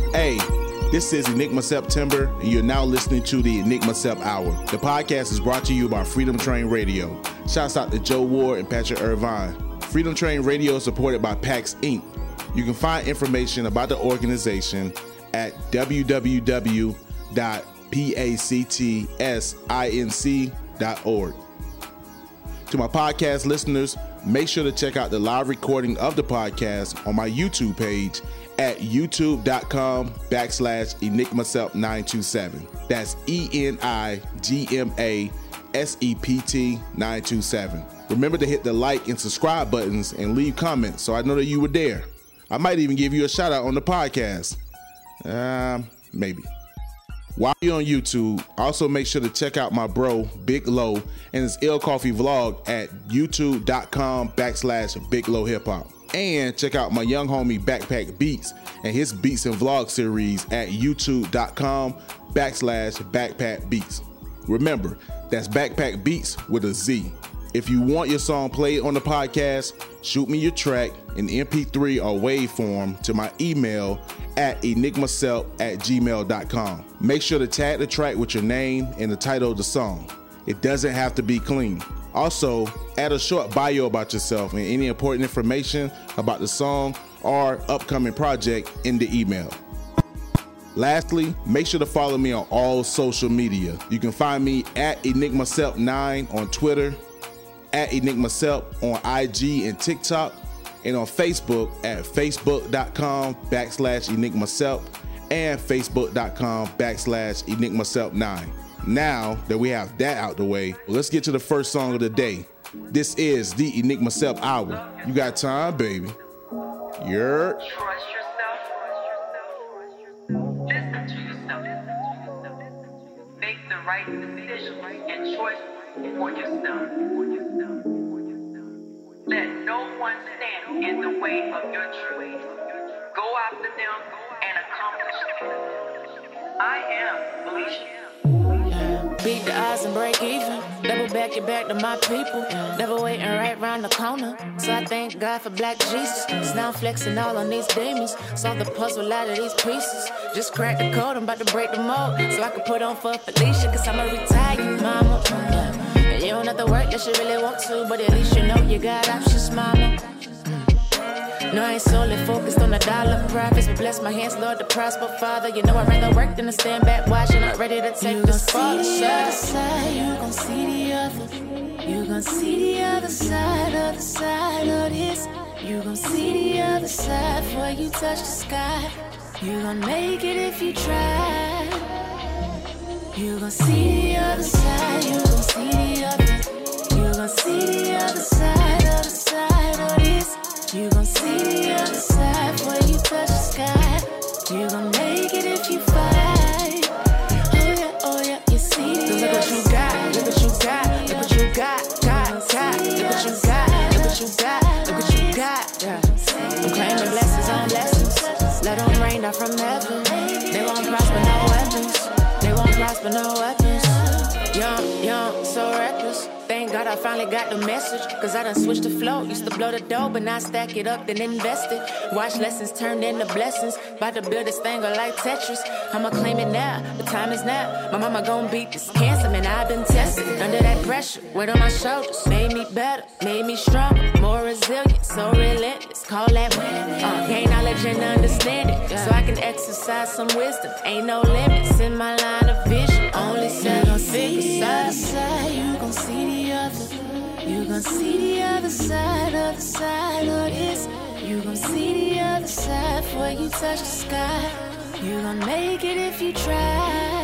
Hey, this is Enigma September, and you're now listening to the Enigma Sep Hour. The podcast is brought to you by Freedom Train Radio. Shouts out to Joe Ward and Patrick Irvine. Freedom Train Radio is supported by PAX Inc. You can find information about the organization at www.pactsinc.org. To my podcast listeners, make sure to check out the live recording of the podcast on my YouTube page at youtube.com/EnigmaSept927. That's ENIGMASEPT927. Remember to hit the like and subscribe buttons and leave comments so I know that you were there. I might even give you a shout out on the podcast. Maybe. While you're on YouTube, also make sure to check out my bro, Big Low, and his Ill Coffee vlog at youtube.com/BigLowHipHop. And check out my young homie, Backpack Beats, and his Beats and Vlog series at youtube.com/BackpackBeats. Remember, that's Backpack Beats with a Z. If you want your song played on the podcast, shoot me your track in MP3 or WAV form to my email at enigmasep@gmail.com. Make sure to tag the track with your name and the title of the song. It doesn't have to be clean. Also, add a short bio about yourself and any important information about the song or upcoming project in the email. Lastly, make sure to follow me on all social media. You can find me at EnigmaSep9 on Twitter, at EnigmaSep on IG and TikTok, and on Facebook at facebook.com/EnigmaSep and facebook.com/EnigmaSep9. Now that we have that out the way, let's get to the first song of the day. This is the Enigma Sep Hour. You got time, baby. You're... Trust yourself. Listen to yourself. Make the right decision and choice for yourself. Let no one stand in the way of your dreams. Go after them and accomplish them. I am Felicia. Beat the odds and break even. Double back your back to my people. Never waiting right round the corner. So I thank God for Black Jesus. Cause now I'm flexing all on these demons. Solve the puzzle out of these pieces. Just crack the code, I'm about to break the mold. So I can put on for Felicia. Cause I'm a retired mama. And you don't have to work unless you really want to. But at least you know you got options, mama. No, I ain't solely focused on the dollar profits, but bless my hands, Lord, to prosper, Father. You know I'd rather work than to stand back watching, not ready to take this fall. You gon' see the other side, you gon' see the other. You gon' see the other side of this. You gon' see the other side before you touch the sky. You gon' make it if you try. You gon' see the other side, you gon' see the other. You gon' see the other side of this. You gon' see the other side before you touch the sky. You gon' make it if you fight. Oh yeah, you see the look what you got, look what you got, look what you got. Look what you got, look what you got, look what you got. Yeah. I'm claiming blessings on blessings. Let them rain down from heaven. They won't prosper no weapons. They won't prosper no weapons. Young, so reckless. Thank God I finally got the message. Cause I done switched the flow. Used to blow the dough, but now I stack it up, then invest it. Watch lessons turned into blessings. About to build this thing like Tetris. I'ma claim it now, the time is now. My mama gon' beat this cancer, man, I've been tested. Under that pressure, weight on my shoulders. Made me better, made me stronger. More resilient, so relentless. Call that winning. Gain knowledge and understanding. So I can exercise some wisdom. Ain't no limits in my line of vision. Only seven figures. Side to side, you gon' see the other. You gon' see the other side of this. You gon' see the other side before you touch the sky. You gon' make it if you try.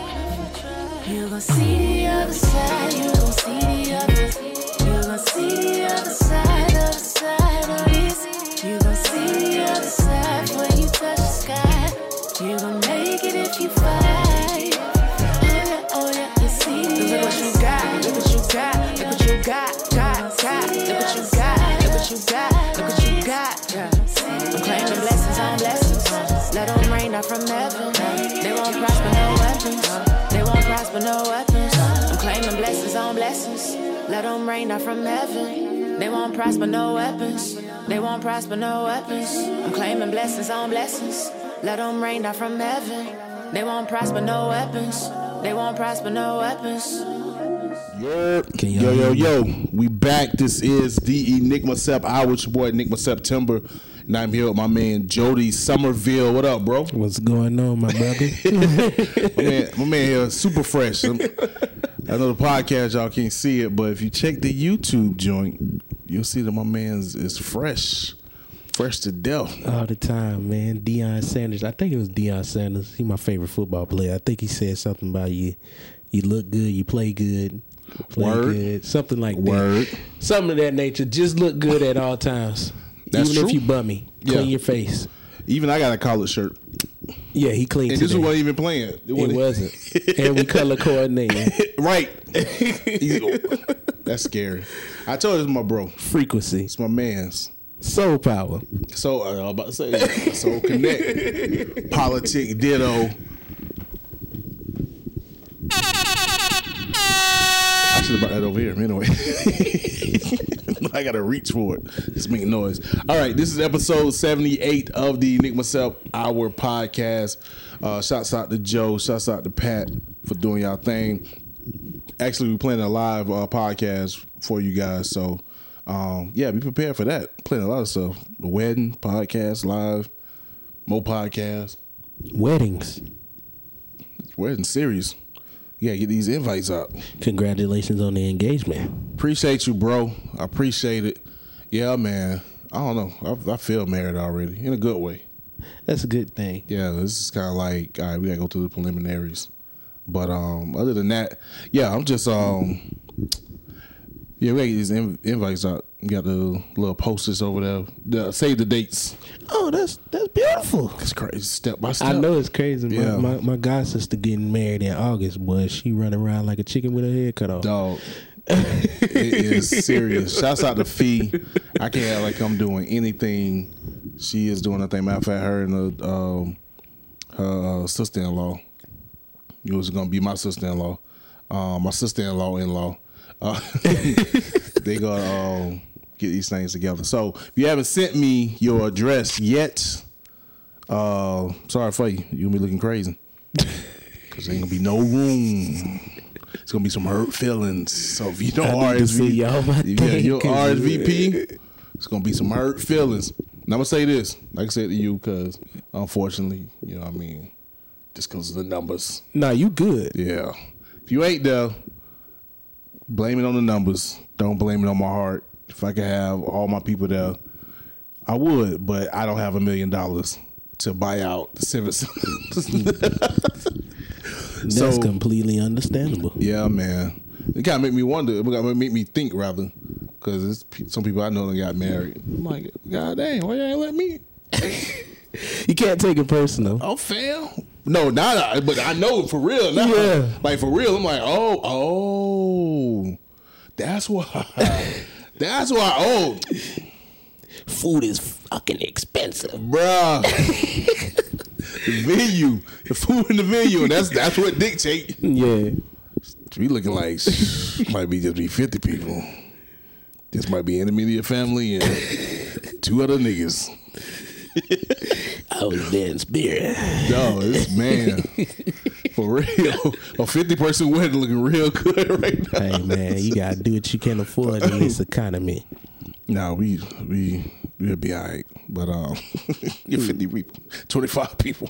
You gon' see the other side, you gon' see the other. You gon' see the other side of this. You gon' see the other side before you touch the sky. You gon' make it if you fight. Oh yeah, you see the look what you got, look what you got, look what you got. Look what you got, look what you got, look what you got. I'm claiming blessings on blessings. Let them rain down from heaven. They won't prosper no weapons. They won't prosper no weapons. I'm claiming blessings on blessings. Let them rain down from heaven. They won't prosper no weapons. They won't prosper no weapons. I'm claiming blessings on blessings. let them rain down from heaven. They won't prosper, no weapons. They won't prosper, no weapons. Yo, we back. This is the Enigma Sep Hour with your boy Enigma September, and I'm here with my man Jody Somerville. What up, bro? What's going on, my brother? my man here, super fresh. I know the podcast y'all can't see it, but if you check the YouTube joint, you'll see that my man is fresh to death. All the time, man. Deion Sanders. I think it was Deion Sanders. He's my favorite football player. I think he said something about you look good, you play good. Good, something like that. Something of that nature. Just look good at all times. That's even true. If you bummy, clean your face. Even I got a collared shirt. Yeah, he cleaned and today. this wasn't even playing. It wasn't. And we color coordinating. Right. That's scary. I told you it's my bro. Frequency. It's my man's. Soul power. So I was about to say Soul Connect. Politic ditto. I should have brought that over here. Anyway, I gotta reach for it. Just make noise. All right, this is episode 78 of the Enigma Sep Hour podcast. Shouts out to Joe. Shouts out to Pat for doing y'all thing. Actually, we're planning a live podcast for you guys. So, yeah, be prepared for that. Planning a lot of stuff. The wedding, podcast, live, more podcasts. Weddings. Wedding series. You gotta get these invites out. Congratulations on the engagement. Appreciate you, bro. I appreciate it. Yeah, man. I don't know. I feel married already in a good way. That's a good thing. Yeah, this is kind of like, all right, we gotta go through the preliminaries. But other than that, yeah, I'm just yeah, we gotta get these invites out. We got the little posters over there. Save the dates. Oh, that's beautiful. It's crazy, step by step. I know it's crazy. Yeah. My god sister getting married in August, boy. She running around like a chicken with her head cut off. Dog. It is serious. Shouts out to Fee. I can't act like I'm doing anything. She is doing nothing. Matter of fact, her and her sister-in-law. It was gonna be my sister-in-law. My sister-in-law. They gonna get these things together. So if you haven't sent me your address yet, sorry for you. You'll be looking crazy. Cause there ain't gonna be no room. It's gonna be some hurt feelings. So if you don't RSVP, your RSVP, it's gonna be some hurt feelings. And I'm gonna say this, like I said to you, cause unfortunately, you know what I mean, just cause of the numbers. Nah, you good. Yeah. If you ain't there, blame it on the numbers. Don't blame it on my heart. If I could have all my people there, I would, but I don't have $1 million to buy out the Civic That's completely understandable. Yeah, man. It kind of make me wonder. It got to make me think, rather, because some people I know that got married. I'm like, God dang, why you ain't let me? You can't take it personal. Oh, fam. No, but I know for real now. Yeah. Like, for real, I'm like, oh, that's why. That's why. Oh, food is fucking expensive, bruh. The venue, the food in the venue, and that's what dictate. Yeah. We looking like might be just be 50 people. This might be immediate family and 2 other niggas. I was there in spirit. No, this man, for real, a 50-person wedding looking real good right now. Hey man, you gotta do what you can afford in this economy. No, we'll be all right. But you're 50 people, 25 people.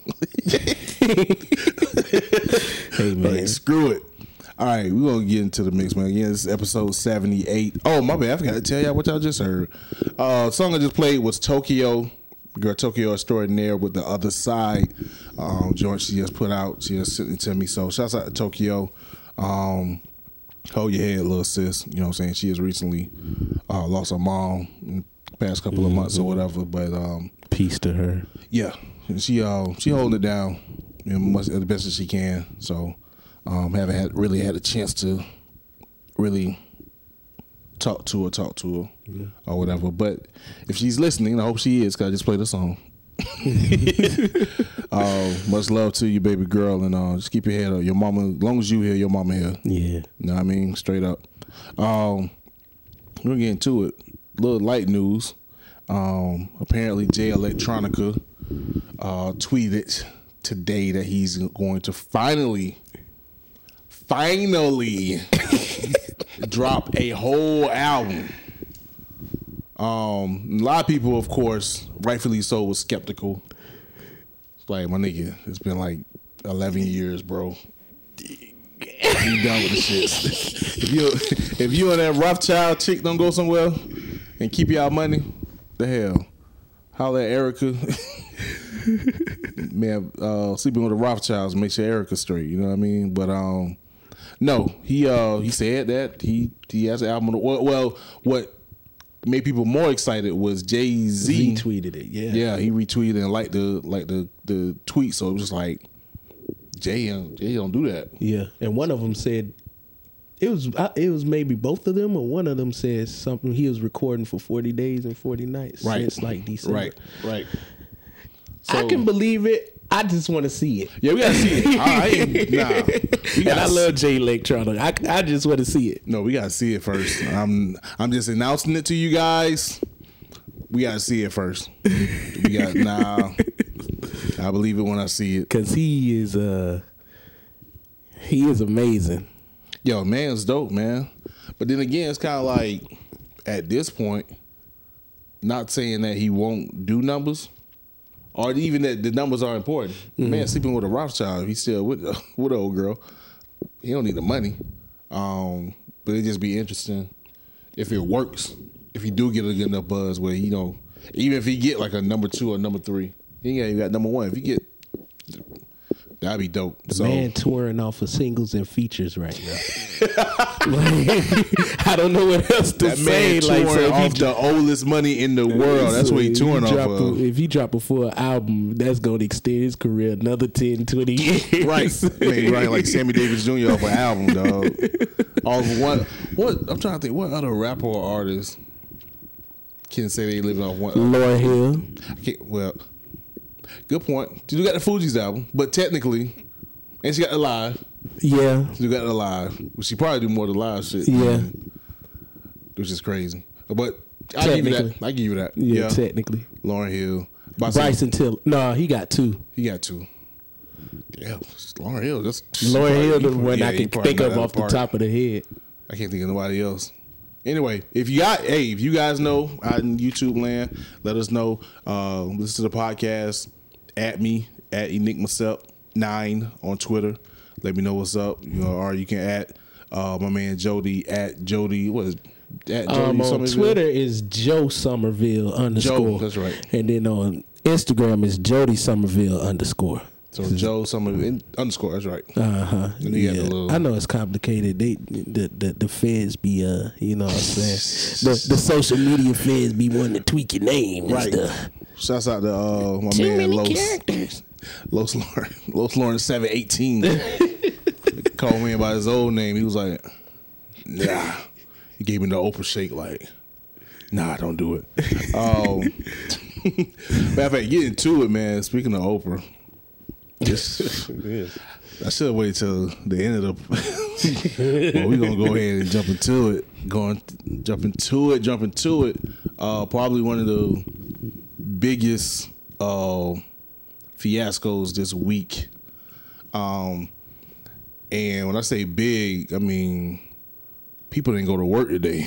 Hey man, like, screw it. All right, we're gonna get into the mix, man. Again, this is episode 78. Oh, my bad, I forgot to tell y'all what y'all just heard. Song I just played was Tokyo. Girl Tokyo Extraordinaire with The Other Side. Joint she just put out. She just sent it to me. So shouts out to Tokyo. Hold your head, little sis. You know what I'm saying? She has recently lost her mom in the past couple of months or whatever. But peace to her. Yeah, she holding it down, you know, the best as she can. So haven't really had a chance to really talk to her or whatever. But if she's listening, I hope she is, because I just played the song. Much love to you, baby girl, and just keep your head up. Your mama, as long as you here, your mama here. Yeah. You know what I mean? Straight up. We're getting into it. Little light news. Apparently Jay Electronica tweeted today that he's going to finally drop a whole album. A lot of people, of course, rightfully so, was skeptical. It's like, my nigga, it's been like 11 years, bro. You done with the shit. If you and that Rothschild chick don't go somewhere and keep y'all money, the hell. Holla at Erica. Man, sleeping with the Rothschilds makes your Erica straight, you know what I mean? But no, he said that he has an album. Well, what made people more excited was Jay-Z retweeted it. Yeah, he retweeted and liked the tweet. So it was just like, Jay don't do that. Yeah, and one of them said it was maybe both of them, or one of them said something. He was recording for 40 days and 40 nights since like December. Right. So, I can believe it. I just want to see it. Yeah, we gotta see it. I love Jay Electronica. I just want to see it. No, we gotta see it first. I'm just announcing it to you guys. We gotta see it first. I believe it when I see it. Cause he is amazing. Yo, man's dope, man. But then again, it's kind of like at this point, not saying that he won't do numbers, or even that the numbers are important. Mm-hmm. Man, sleeping with a Rothschild, he's still with the old girl. He don't need the money. But it just be interesting if it works. If he do get a good enough buzz where even if he get like a number 2 or number 3, he ain't got number 1. If he get, that'd be dope. The man touring off of singles and features right now. I don't know what else to say. Man touring off the oldest money in the world. That's what he touring off of. If he drop a full album, that's going to extend his career another 10, 20 years. Right. Man, right, like Sammy Davis Jr. off an album, dog. All of what? I'm trying to think. What other rapper or artist can say they living off one? Lauryn Hill. Well, good point. She got the Fugees album, but technically, and she got the live. Yeah, she got the live. Well, she probably do more of the live shit. Yeah, which is crazy. But I give you that. Yeah, technically. Lauryn Hill. Bryson Tiller. No, he got 2. Yeah, Lauryn Hill. Lauryn Hill, the one I can think of off the top of the head. I can't think of nobody else. Anyway, if you guys know out in YouTube land, let us know. Listen to the podcast. At me at Enigma9 on Twitter. Let me know what's up. Or you can add my man Jody at Jody. What is at Jody on Twitter is Joe Somerville _. Joe, that's right. And then on Instagram is Jody Somerville _ So Joe Somerville _ that's right. Yeah. I know it's complicated. The feds be you know what I'm saying. The social media feds be wanting to tweak your name and stuff. Shouts out to my Too man many Los. characters. Los Lauren 718. Called me by his old name. He was like, nah. He gave me the Oprah shake like, nah, don't do it. Matter of fact, get into it, man. Speaking of Oprah. I should have waited till the end of the. Well, we're gonna go ahead and jump into it. Probably one of the biggest fiascos this week. And when I say big, I mean people didn't go to work today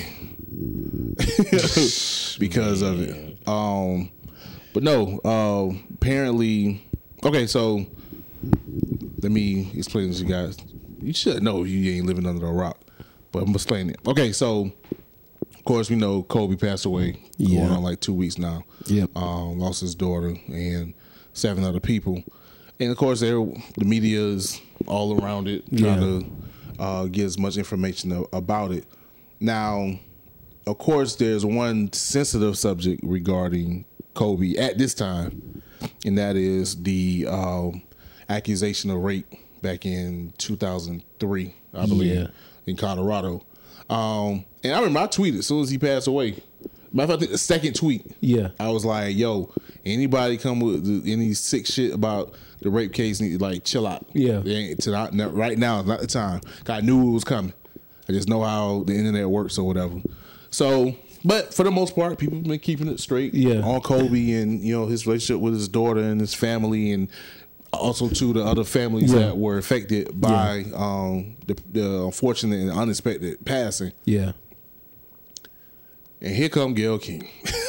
because of it. But no, apparently. Okay, so let me explain this to you guys. You should know if you ain't living under a rock, but I'm explaining it. Okay, so of course we know Kobe passed away. Going on like 2 weeks now. Yep. Lost his daughter and 7 other people, and of course the media is all around it, trying to get as much information about it. Now, of course, there's one sensitive subject regarding Kobe at this time, and that is the accusation of rape back in 2003, I believe, in Colorado. And I remember I tweeted as soon as he passed away. Matter of fact, I think the second tweet, I was like, yo, anybody come with any sick shit about the rape case, need to like chill out. Yeah. Right now is not the time. I knew it was coming. I just know how the internet works or whatever. So But for the most part, people have been keeping it straight on Kobe and his relationship with his daughter and his family, and also to the other families that were affected by the unfortunate and unexpected passing. Yeah. And here come Gayle King.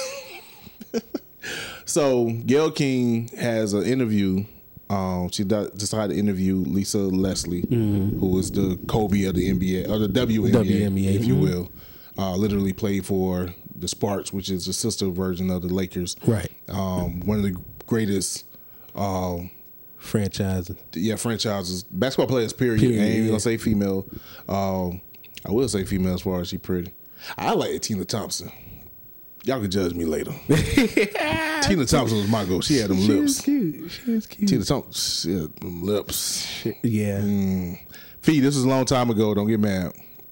So Gayle King has an interview. She decided to interview Lisa Leslie, who is the Kobe of the NBA, or the WNBA, if you will. Literally played for the Sparks, which is the sister version of the Lakers. Right. One of the greatest franchises. Yeah, franchises. Basketball players, period. I ain't even gonna say female. I will say female as far as she pretty. I like Tina Thompson. Y'all can judge me later. Tina Thompson was my goal. She had them lips. She was cute. Tina Thompson, she had them lips. Yeah. Fee, this was a long time ago. Don't get mad.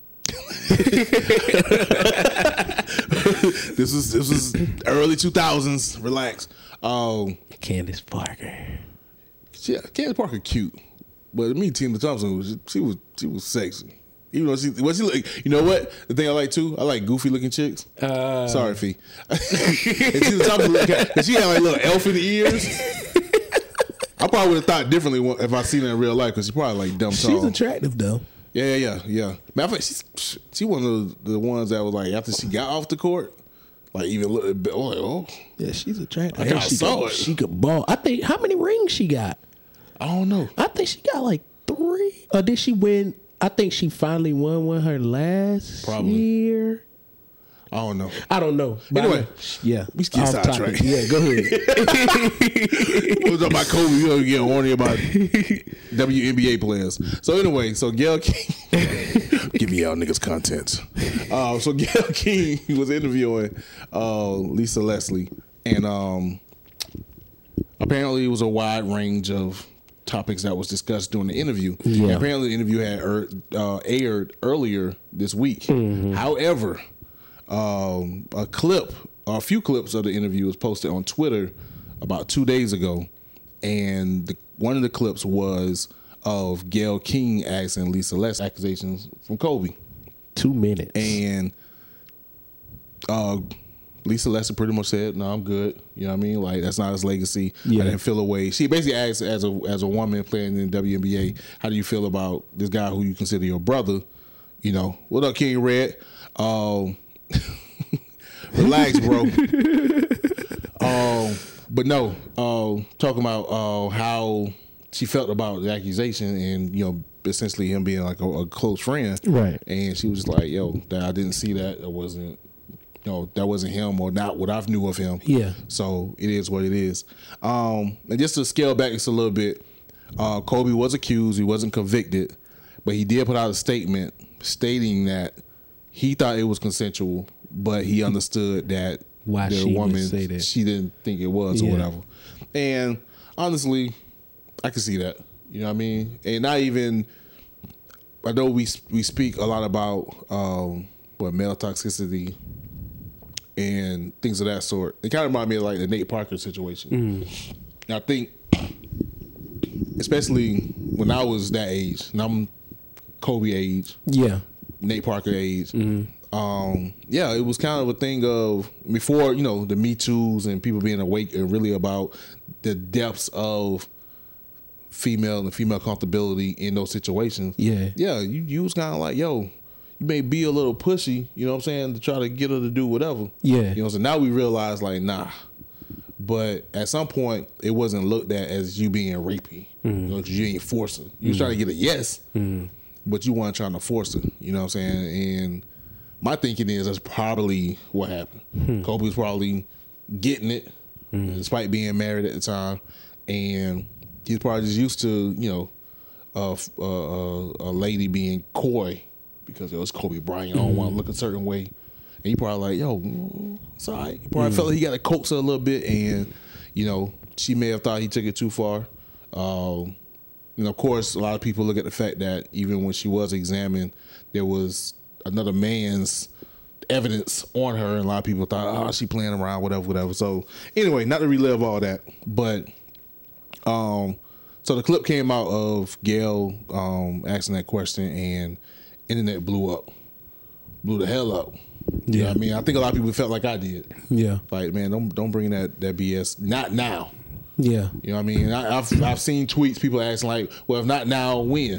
This was early 2000s. Relax. Candace Parker. Yeah, Candace Parker cute, but to me, Tina Thompson she was sexy. Even though she like, you know what? The thing I like too, I like goofy looking chicks. Sorry, Fee. And Tina Thompson, she had like little elf in the ears. I probably would have thought differently if I seen her in real life, because she's probably like dumb tall. She's attractive though. Yeah. Matter of fact, she one of the ones that was like, after she got off the court, like even a little bit, yeah, she's attractive. I saw it. She could ball. I think, how many rings she got? I don't know. I think she got like 3. Or did she win? I think she finally won one her last year. I don't know. Anyway, we get sidetracked. Yeah, go ahead. We was talking about Kobe. We gonna get horny about WNBA players. So anyway, Gayle King, give me y'all niggas content. So Gayle King was interviewing Lisa Leslie, and apparently it was a wide range of topics that was discussed during the interview. Yeah. Apparently the interview had aired earlier this week. However, a few clips of the interview was posted on Twitter about 2 days ago, and one of the clips was of Gayle King asking Lisa Leslie accusations from Kobe. 2 minutes. And Lisa Leslie pretty much said, "No, I'm good." You know what I mean? Like, that's not his legacy. Yeah. I didn't feel away. She basically asked, as a woman playing in WNBA, how do you feel about this guy who you consider your brother? You know, what up, King Red? Relax, bro. But no, talking about how she felt about the accusation, and essentially him being like a close friend, right? And she was like, "Yo, I didn't see that. It wasn't." That wasn't him, or not what I knew of him. Yeah. So it is what it is. And just to scale back just a little bit, Kobe was accused. He wasn't convicted, but he did put out a statement stating that he thought it was consensual, but he understood that the woman, she didn't think it was or whatever. And honestly, I can see that. You know what I mean? And not even, I know we speak a lot about male toxicity and things of that sort. It kind of reminded me of like the Nate Parker situation. And I think, especially when I was that age, and I'm Kobe age, Nate Parker age, it was kind of a thing of, before, the Me Too's and people being awake and really about the depths of female and female comfortability in those situations. You was kind of like, yo, you may be a little pushy, you know what I'm saying, to try to get her to do whatever. So now we realize, like, nah. But at some point, it wasn't looked at as you being rapey. Because you ain't force her. You was trying to get a yes, but you weren't trying to force her. You know what I'm saying? And my thinking is that's probably what happened. Kobe was probably getting it, despite being married at the time. And he's probably just used to, a lady being coy, because it was Kobe Bryant. I don't want to look a certain way. And he probably like, yo, it's all right. He probably felt like he got to coax her a little bit, and, she may have thought he took it too far. And of course, a lot of people look at the fact that even when she was examined, there was another man's evidence on her, and a lot of people thought, she playing around, whatever. So anyway, not to relive all that, but so the clip came out of Gayle asking that question, and internet blew the hell up. You know what I mean? I think a lot of people felt like I did. Yeah. Like, man, don't bring that BS. Not now. Yeah. You know what I mean? I've seen tweets, people asking like, well, if not now, when?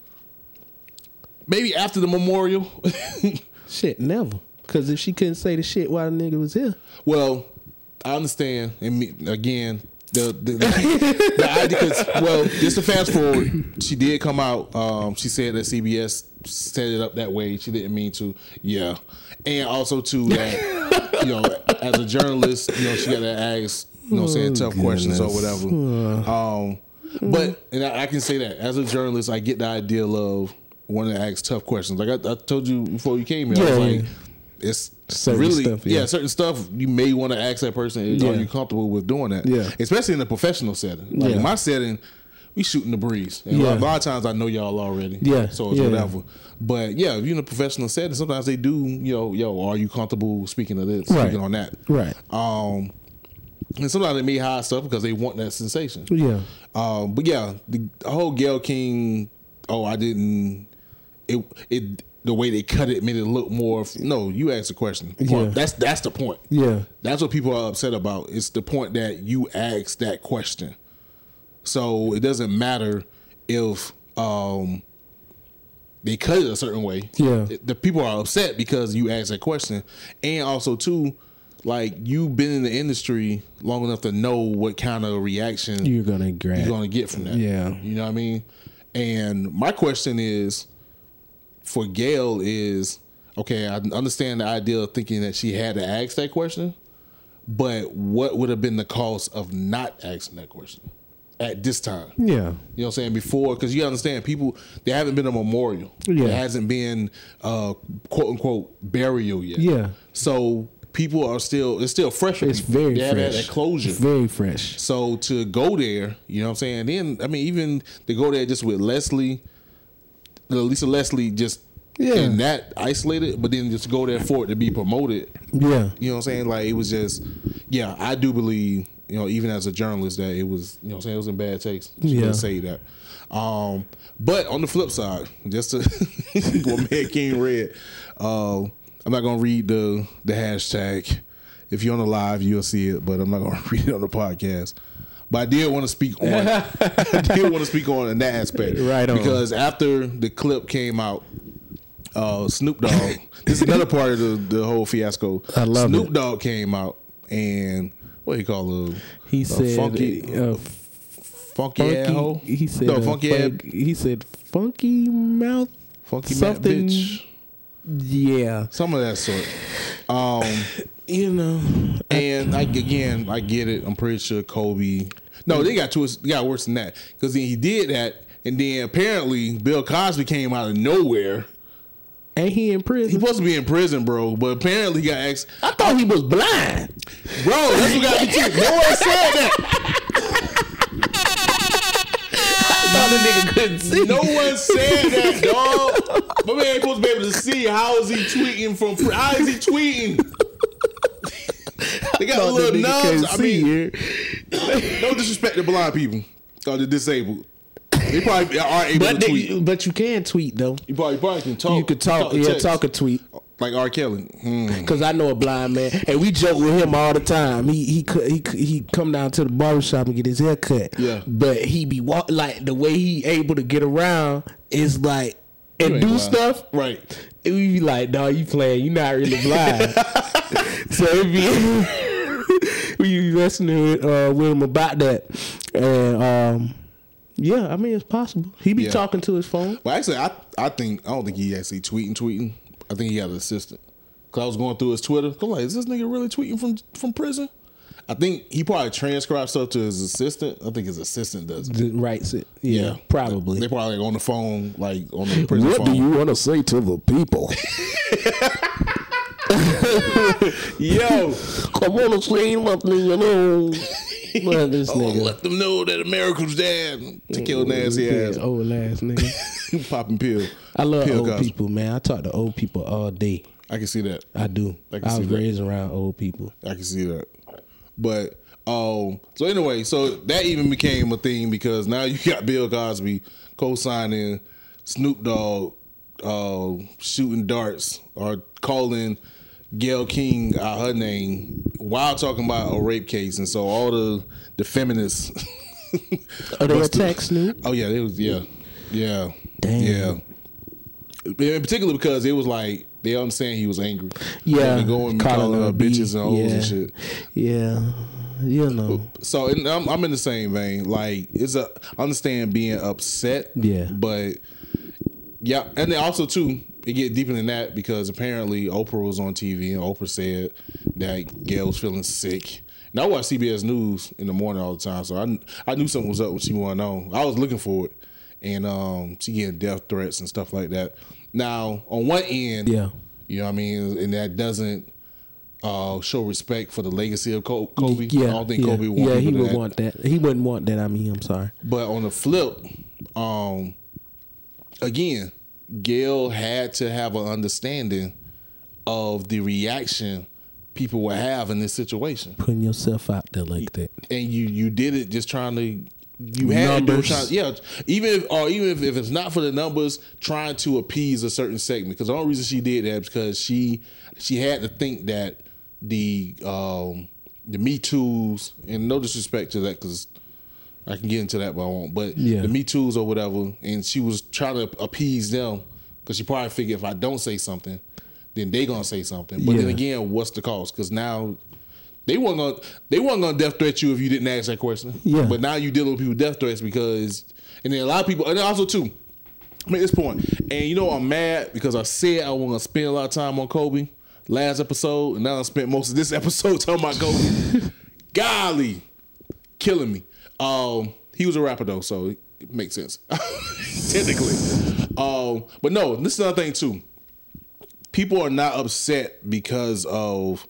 Maybe after the memorial. Shit, never. Because if she couldn't say the shit while the nigga was here. Well, I understand. And again, the idea, because, well, just to fast forward, she did come out. She said that CBS set it up that way. She didn't mean to. Yeah. And also, too, that, you know, as a journalist, you know, she got to ask, you know what I'm saying, tough questions or whatever. But, and I can say that, as a journalist, I get the idea of wanting to ask tough questions. Like I told you before you came here, I was like, it's certain really stuff, certain stuff you may want to ask that person. Are you comfortable with doing that? Yeah, especially in a professional setting. Like in my setting, we shooting the breeze. And a lot of times I know y'all already. Yeah, so it's whatever. But yeah, if you're in a professional setting, sometimes they do. Yo, are you comfortable speaking of this? Speaking on that, right? And sometimes they may hide stuff because they want that sensation. Yeah. But yeah, the whole Gayle King. Oh, I didn't. It the way they cut it made it look more. No, you asked the question. Yeah. That's the point. Yeah, that's what people are upset about. It's the point that you asked that question. So it doesn't matter if they cut it a certain way. Yeah, the people are upset because you asked that question, and also too, like you've been in the industry long enough to know what kind of reaction you're gonna get from that. Yeah, you know what I mean. And my question is, for Gayle is, okay, I understand the idea of thinking that she had to ask that question, but what would have been the cost of not asking that question at this time? Yeah. You know what I'm saying? Before, because you understand, people, there haven't been a memorial. Yeah. There hasn't been quote unquote burial yet. Yeah. So people are it's still fresh. It's very fresh. They haven't had that closure. It's very fresh. So to go there, you know what I'm saying? Then, I mean, even to go there just with Leslie, Lisa Leslie just and that isolated, but then just go there for it to be promoted. Yeah. You know what I'm saying? Like, it was just, I do believe, even as a journalist, that it was, you know what I'm saying, it was in bad taste. She didn't say that. But on the flip side, just to what Mad King read, I'm not gonna read the hashtag. If you're on the live, you'll see it, but I'm not gonna read it on the podcast. But I did want to speak on in that aspect, right? Because after the clip came out, Snoop Dogg. This is another part of the whole fiasco. I love Snoop Dogg came out and what do you call it? He said funky asshole. He said no funky. He said funky mouth. Funky mouth bitch. Yeah, some of that sort. And I get it. I'm pretty sure Kobe. No, they got worse than that because then he did that, and then apparently Bill Cosby came out of nowhere. Ain't he in prison? He supposed to be in prison, bro. But apparently he got asked. I thought he was blind, bro. That's what got me too. No one said that. The nigga couldn't see. No one said that, dog. My man ain't supposed to be able to see. How is he tweeting from? How is he tweeting? They got a little nubs. I mean, no disrespect to blind people or the disabled. They probably are able to tweet. But you can tweet though. You probably can talk. You could talk. Talk or tweet. Like R. Kelly. Because I know a blind man, and we joke with him all the time. He come down to the barbershop and get his hair cut. Yeah. But he be like the way he able to get around is like and do stuff. Right. And we be like, dog, you playing? You not really blind. So it be we be listening with him about that, and yeah, I mean it's possible. He be talking to his phone. Well, actually, I don't think he actually tweeting. I think he had an assistant. Cause I was going through his Twitter. I'm like, is this nigga really tweeting from prison? I think he probably transcribed stuff to his assistant. I think his assistant does it. Writes it. Yeah, probably. They probably like on the phone, like on the prison phone. What do you want to say to the people? Yo, I want to say nothing, This nigga. Let them know that America's dead to kill nasty ass. Old ass nigga. Popping pill. I love old people, man. I talk to old people all day. I can see that. I do. I was raised around old people. I can see that. But so anyway, so that even became a thing because now you got Bill Cosby co-signing Snoop Dogg shooting darts or calling Gayle King out her name while talking about a rape case, and so all the feminists. Are they attacked Snoop? Oh yeah, it was yeah. Damn. Yeah. In particular because it was like they understand he was angry. Yeah, they go and calling her bitches and hoes and shit. Yeah, you know. So I'm in the same vein. Like I understand being upset. Yeah, but yeah, and then also too, it get deeper than that because apparently Oprah was on TV and Oprah said that Gayle was feeling sick. And I watch CBS News in the morning all the time, so I knew something was up when she went on. I was looking for it, and she getting death threats and stuff like that. Now, on one end, yeah, you know what I mean, and that doesn't show respect for the legacy of Kobe. Yeah, I don't think Kobe would he would want that. He wouldn't want that. I mean, I'm sorry. But on the flip, again, Gayle had to have an understanding of the reaction people would have in this situation. Putting yourself out there like that, and you did it just trying to. You had numbers. Even if it's not for the numbers, trying to appease a certain segment. Because the only reason she did that is because she had to think that the Me Too's, and no disrespect to that, because I can get into that, but I won't. But the Me Too's or whatever, and she was trying to appease them because she probably figured if I don't say something, then they gonna say something. But then again, what's the cost? Because now. They weren't gonna death threat you if you didn't ask that question. Yeah. But now you dealing with people with death threats because, and then a lot of people, and also too, I make this point, and you know I'm mad because I said I want to spend a lot of time on Kobe last episode, and now I spent most of this episode talking about Kobe. Golly, killing me. He was a rapper though, so it makes sense technically. But no, this is another thing too. People are not upset because of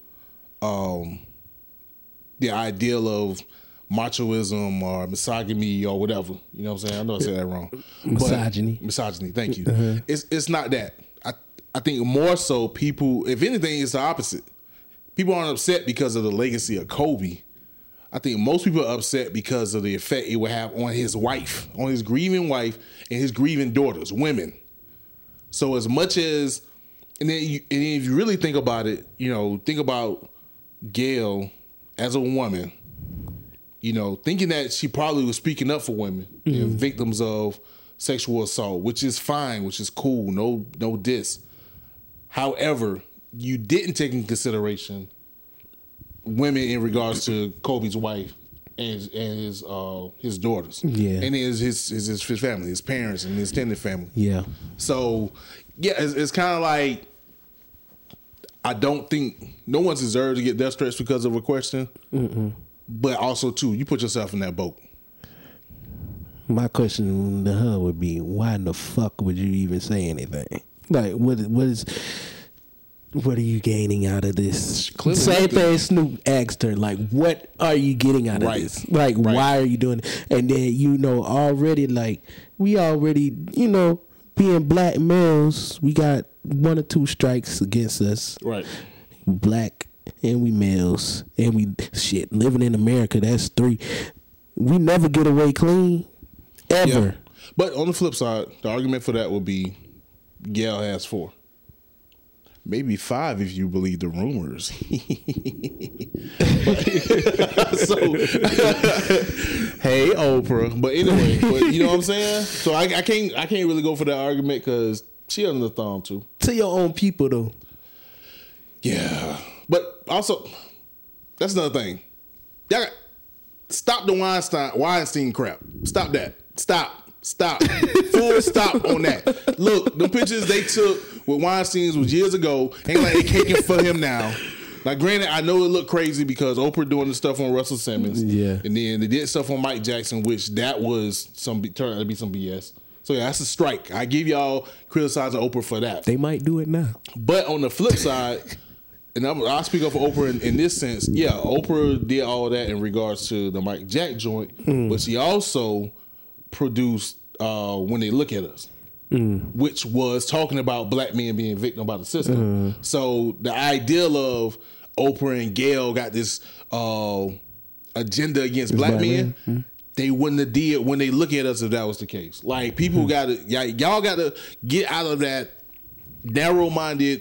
the ideal of machoism or misogyny or whatever. You know what I'm saying? I know I said that wrong. Misogyny. Misogyny, thank you. It's not that. I think more so people, if anything, it's the opposite. People aren't upset because of the legacy of Kobe. I think most people are upset because of the effect it would have on his wife, on his grieving wife and his grieving daughters, women. So as much as, and then if you really think about it, you know, think about Gayle as a woman, you know, thinking that she probably was speaking up for women and victims of sexual assault, which is fine, which is cool, no diss. However, you didn't take into consideration women in regards to Kobe's wife and his daughters, and his family, his parents, and his extended family. Yeah. So yeah, it's kind of like. I don't think no one deserves to get death threats because of a question. But also, too, you put yourself in that boat. My question to her would be, why in the fuck would you even say anything? Like, what are you gaining out of this? Same thing Snoop asked her, like, what are you getting out of this? Like, why are you doing it? And then, you know, already, like, we already, you know, being black males, we got 1 or 2 strikes against us. Right. Black and we males. And we living in America, that's 3. We never get away clean. Ever. Yeah. But on the flip side, the argument for that would be Gayle has 4. Maybe 5 if you believe the rumors. Hey Oprah. But anyway, you know what I'm saying? So I can't really go for that argument because she under the thumb too. To your own people though. Yeah. But also, that's another thing. Y'all stop the Weinstein crap. Stop that. Stop. Full stop on that. Look, the pictures they took with Weinstein was years ago. Ain't like they caking for him now. Like, granted, I know it looked crazy because Oprah doing the stuff on Russell Simmons. Yeah. And then they did stuff on Mike Jackson, which that was turned out to be some BS. So yeah, that's a strike. I give y'all criticizing Oprah for that. They might do it now. But on the flip side, and I'll speak up for Oprah in this sense. Yeah, Oprah did all that in regards to the Mike Jack joint, but she also produced When They Look at Us, which was talking about black men being victim by the system. So the ideal of Oprah and Gayle got this agenda against black men. They wouldn't have did When They Look at Us if that was the case. Like, people y'all gotta get out of that narrow-minded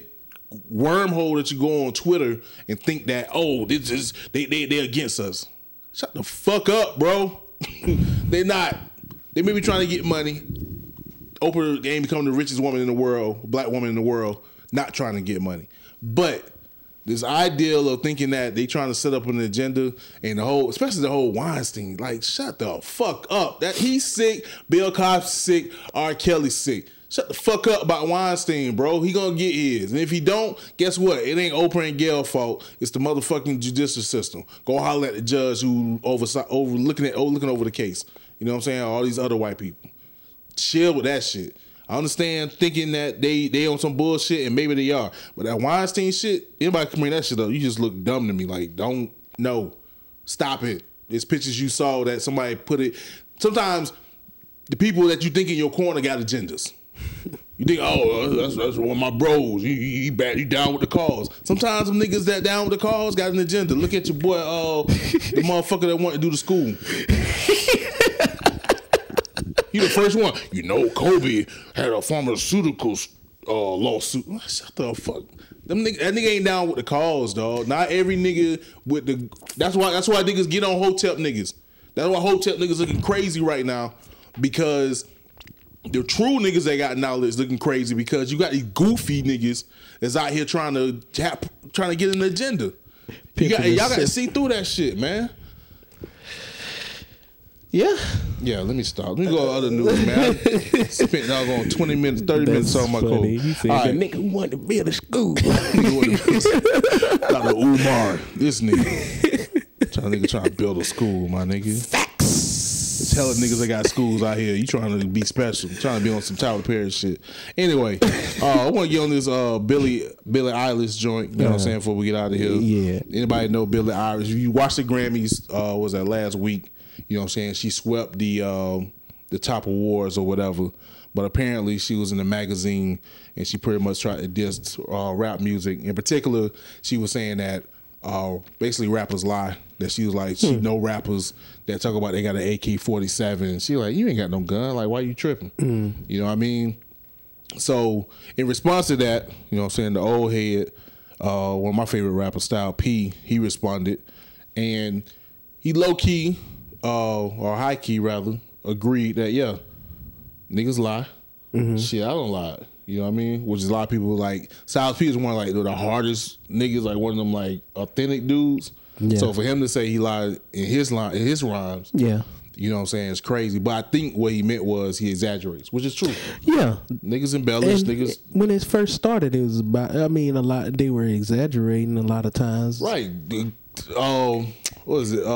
wormhole that you go on Twitter and think that, oh, this is they're against us. Shut the fuck up, bro. They're not. They may be trying to get money. Oprah ain't become the richest woman in the world, black woman in the world, not trying to get money. But this ideal of thinking that they trying to set up an agenda and the whole, especially the whole Weinstein, like, shut the fuck up. That he's sick, Bill Cosby's sick, R. Kelly's sick. Shut the fuck up about Weinstein, bro. He gonna get his. And if he don't, guess what? It ain't Oprah and Gail's fault. It's the motherfucking judicial system. Go holler at the judge who looking over the case. You know what I'm saying? All these other white people. Chill with that shit. I understand thinking that they on some bullshit, and maybe they are. But that Weinstein shit, anybody can bring that shit up, you just look dumb to me. Like, don't, no. Stop it. There's pictures you saw that somebody put it. Sometimes the people that you think in your corner got agendas. You think, oh, that's one of my bros. You down with the cause. Sometimes some niggas that down with the cause got an agenda. Look at your boy, the motherfucker that want to do the school. He the first one. You know, Kobe had a pharmaceuticals lawsuit. Shut the fuck. That nigga ain't down with the cause, dog. Not every nigga with the. That's why niggas get on Hotep niggas. That's why Hotep niggas looking crazy right now, because the true niggas that got knowledge looking crazy because you got these goofy niggas that's out here trying to get an agenda. Y'all got to see through that shit, man. Yeah, let me stop. Let me go to other news, man. I spent on 20 minutes, 30 minutes on my code. He said the nigga wanted to build a school. Dr. Umar, this nigga. Trying to build a school, my nigga. Facts. It's hella niggas that got schools out here. You trying to be special. Trying to be on some Tyler Perry shit. Anyway, I want to get on this Billie Eilish joint, you know what I'm saying, before we get out of here. Yeah. Anybody know Billie Eilish? If you watched the Grammys, was that last week? You know what I'm saying? She swept the top awards or whatever. But apparently she was in a magazine and she pretty much tried to diss rap music. In particular, she was saying that basically rappers lie. That she was like, she know rappers that talk about they got an AK-47. She like, you ain't got no gun. Like, why you tripping? You know what I mean? So in response to that, you know what I'm saying, the old head, one of my favorite rappers, Style P, he responded. And he low-key, or high-key rather, agreed that, yeah, niggas lie. Shit, I don't lie. You know what I mean? Which is a lot of people like, Styles P is one of like the hardest niggas, like one of them like authentic dudes. Yeah. So for him to say he lied in his rhymes, yeah, you know what I'm saying, it's crazy. But I think what he meant was he exaggerates, which is true. Yeah, niggas embellish. Niggas when it first started, it was about. I mean, a lot they were exaggerating a lot of times. Right. What was it?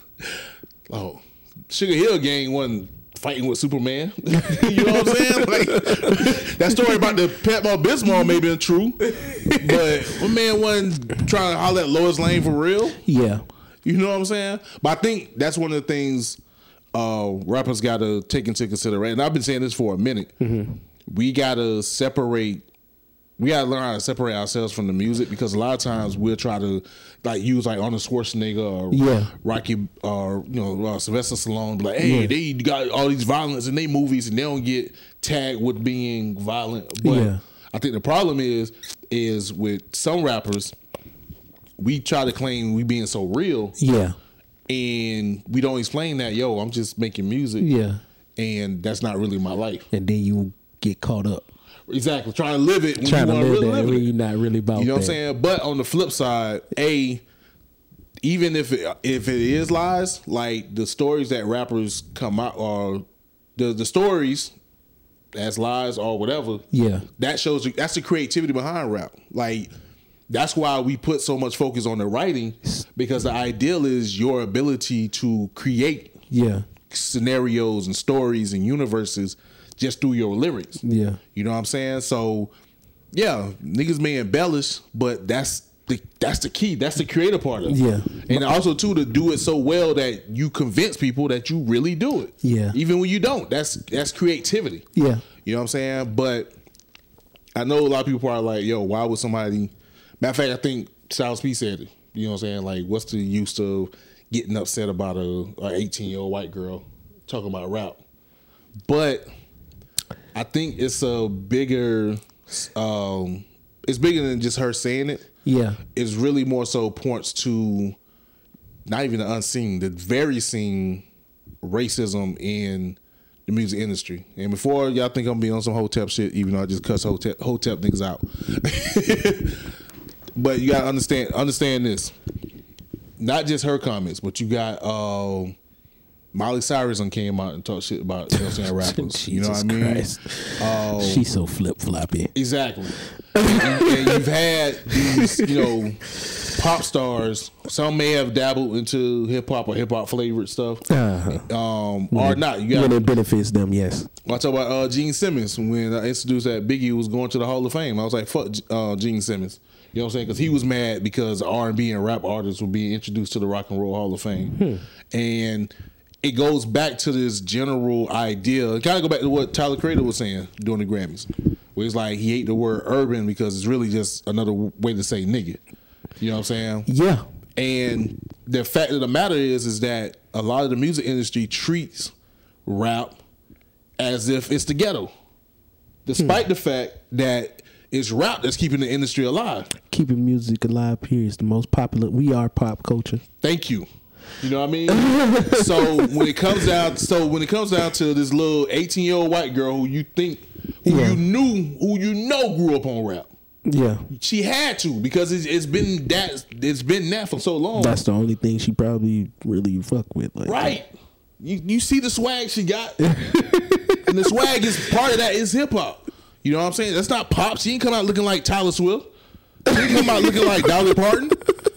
Sugar Hill Gang wasn't fighting with Superman. You know what I'm saying? Like, that story about the Pepto Bismol may have been true, but my man wasn't trying to holler at Lois Lane for real. Yeah. You know what I'm saying? But I think that's one of the things rappers got to take into consideration. And I've been saying this for a minute. We got to learn how to separate ourselves from the music, because a lot of times we'll try to like use like Arnold Schwarzenegger or Rocky or Sylvester Stallone, be like, hey, they got all these violence in their movies and they don't get tagged with being violent. But I think the problem is with some rappers, we try to claim we being so real. Yeah. And we don't explain that, I'm just making music. Yeah. And that's not really my life. And then you get caught up. Exactly, trying to live it when you want to really live it. When you're not really about that. You know what I'm saying? But on the flip side, even if it is lies, like the stories that rappers come out, or the stories as lies or whatever, that shows that's the creativity behind rap. Like, that's why we put so much focus on the writing, because the ideal is your ability to create scenarios and stories and universes just through your lyrics. Yeah. You know what I'm saying? So, yeah, niggas may embellish, but that's the key. That's the creative part of it. Yeah. And also, too, to do it so well that you convince people that you really do it. Yeah. Even when you don't. That's creativity. Yeah. You know what I'm saying? But I know a lot of people are like, why would somebody... Matter of fact, I think Styles P said it. You know what I'm saying? Like, what's the use of getting upset about a 18-year-old white girl talking about rap? But... I think it's a bigger it's bigger than just her saying it. Yeah. It's really more so points to not even the unseen, the very seen racism in the music industry. And before y'all think I'm being on some Hotep shit, even though I just cuss Hotep niggas out. But you gotta understand this. Not just her comments, but you got Miley Cyrus came out and talked shit about, you know what I'm saying, rappers. You know what I mean? She's so flip-floppy. Exactly. and you've had these, you know, pop stars. Some may have dabbled into hip hop or hip hop flavored stuff, or not. You got when it benefits them, yes. I talk about Gene Simmons when I introduced that Biggie was going to the Hall of Fame. I was like, fuck Gene Simmons. You know what I'm saying? Because he was mad because R&B and rap artists were being introduced to the Rock and Roll Hall of Fame, and it goes back to this general idea. It kind of go back to what Tyler Creator was saying during the Grammys, where it's like he hate the word urban because it's really just another way to say nigga. You know what I'm saying? Yeah. And the fact of the matter is that a lot of the music industry treats rap as if it's the ghetto, despite the fact that it's rap that's keeping the industry alive. Keeping music alive, period. It's the most popular. We are pop culture. Thank you. You know what I mean? So when it comes down to this little 18-year-old white girl who you know grew up on rap. Yeah. She had to, because it's been that for so long. That's the only thing she probably really fuck with. Like, right. You see the swag she got. And the swag is part of that is hip hop. You know what I'm saying? That's not pop. She ain't come out looking like Tyler Swift. She ain't come out looking like Dolly Parton.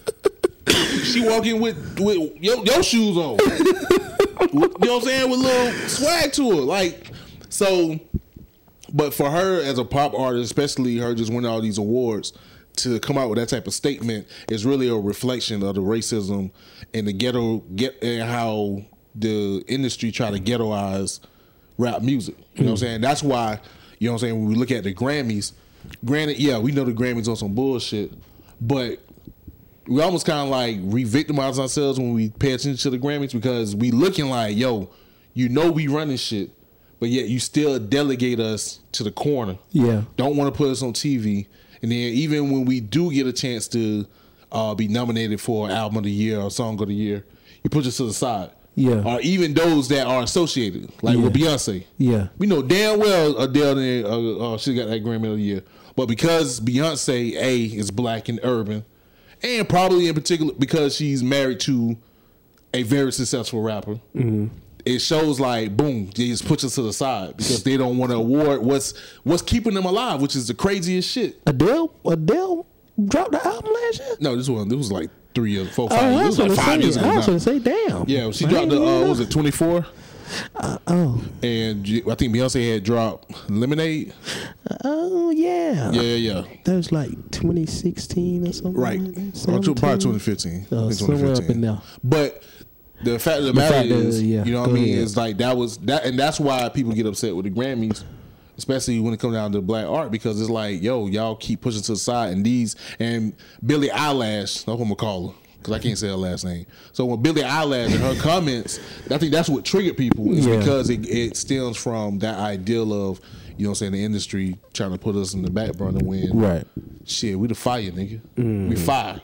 She walking with your shoes on. You know what I'm saying? With a little swag to her. Like, so, but for her as a pop artist, especially her just winning all these awards, to come out with that type of statement is really a reflection of the racism and the ghetto, and how the industry try to ghettoize rap music. You know what I'm saying? That's why, you know what I'm saying, when we look at the Grammys, granted, yeah, we know the Grammys on some bullshit, but we almost kind of like re-victimize ourselves when we pay attention to the Grammys, because we looking like, yo, you know we running shit, but yet you still delegate us to the corner. Yeah. Don't want to put us on TV. And then even when we do get a chance to be nominated for Album of the Year or Song of the Year, you push us to the side. Yeah. Or even those that are associated, like with Beyonce. Yeah. We know damn well Adele, she got that Grammy of the Year. But because Beyonce, A, is black and urban, and probably in particular because she's married to a very successful rapper, it shows like, boom, they just put us to the side because they don't want to award what's keeping them alive, which is the craziest shit. Adele dropped the album last year? No, this was like 3 years, 4, 5 years. It was like 5 years ago. I was going to say, damn. Yeah, she dropped the, what was it, 24? And I think Beyonce had dropped Lemonade. Oh, yeah. Yeah. That was like 2016 or something. Right. Or probably 2015. Somewhere up in there. But the fact of the matter is, you know what I mean, is like that was that, and that's why people get upset with the Grammys, especially when it comes down to black art, because it's like, yo, y'all keep pushing to the side, and Billie Eilish, that's what I'm gonna call her, because I can't say her last name. So when Billie Eilish and her comments, I think that's what triggered people, is because it stems from that ideal of, you know what I'm saying, the industry trying to put us in the back burner when shit, we the fire, nigga. We fire.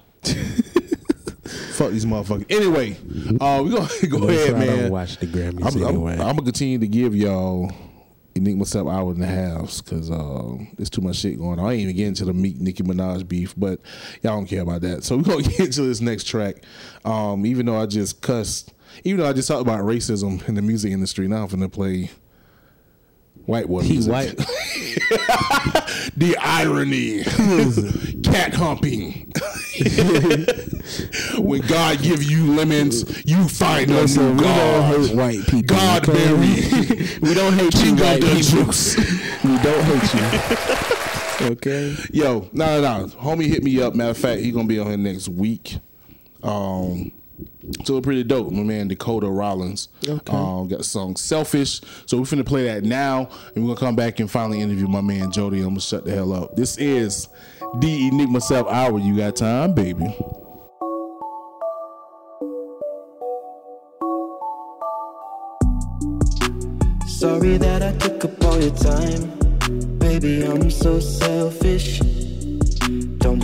Fuck these motherfuckers. Anyway, we gonna go ahead, man. I don't watch the Grammys anyway. I'm gonna continue to give y'all Enigma Sub hour and a half, because there's too much shit going on. I ain't even getting to the Nicki Minaj beef, but y'all don't care about that. So we're gonna get into this next track. Even though I just talked about racism in the music industry, now I'm finna play white boy music. White. The irony. Cat humping. When God give you lemons, you find a new God. We don't hate white people. Godberry. We don't hate you, white people. We don't hate you. Okay. Yo, no. Homie hit me up. Matter of fact, he gonna be on here next week. So pretty dope. My man Dakota Rollins got the song Selfish. So we're finna play that now, and we're gonna come back and finally interview my man Jody. I'm gonna shut the hell up. This is the Enigma Self Hour. You got time, baby. Sorry that I took up all your time. Baby, I'm so selfish.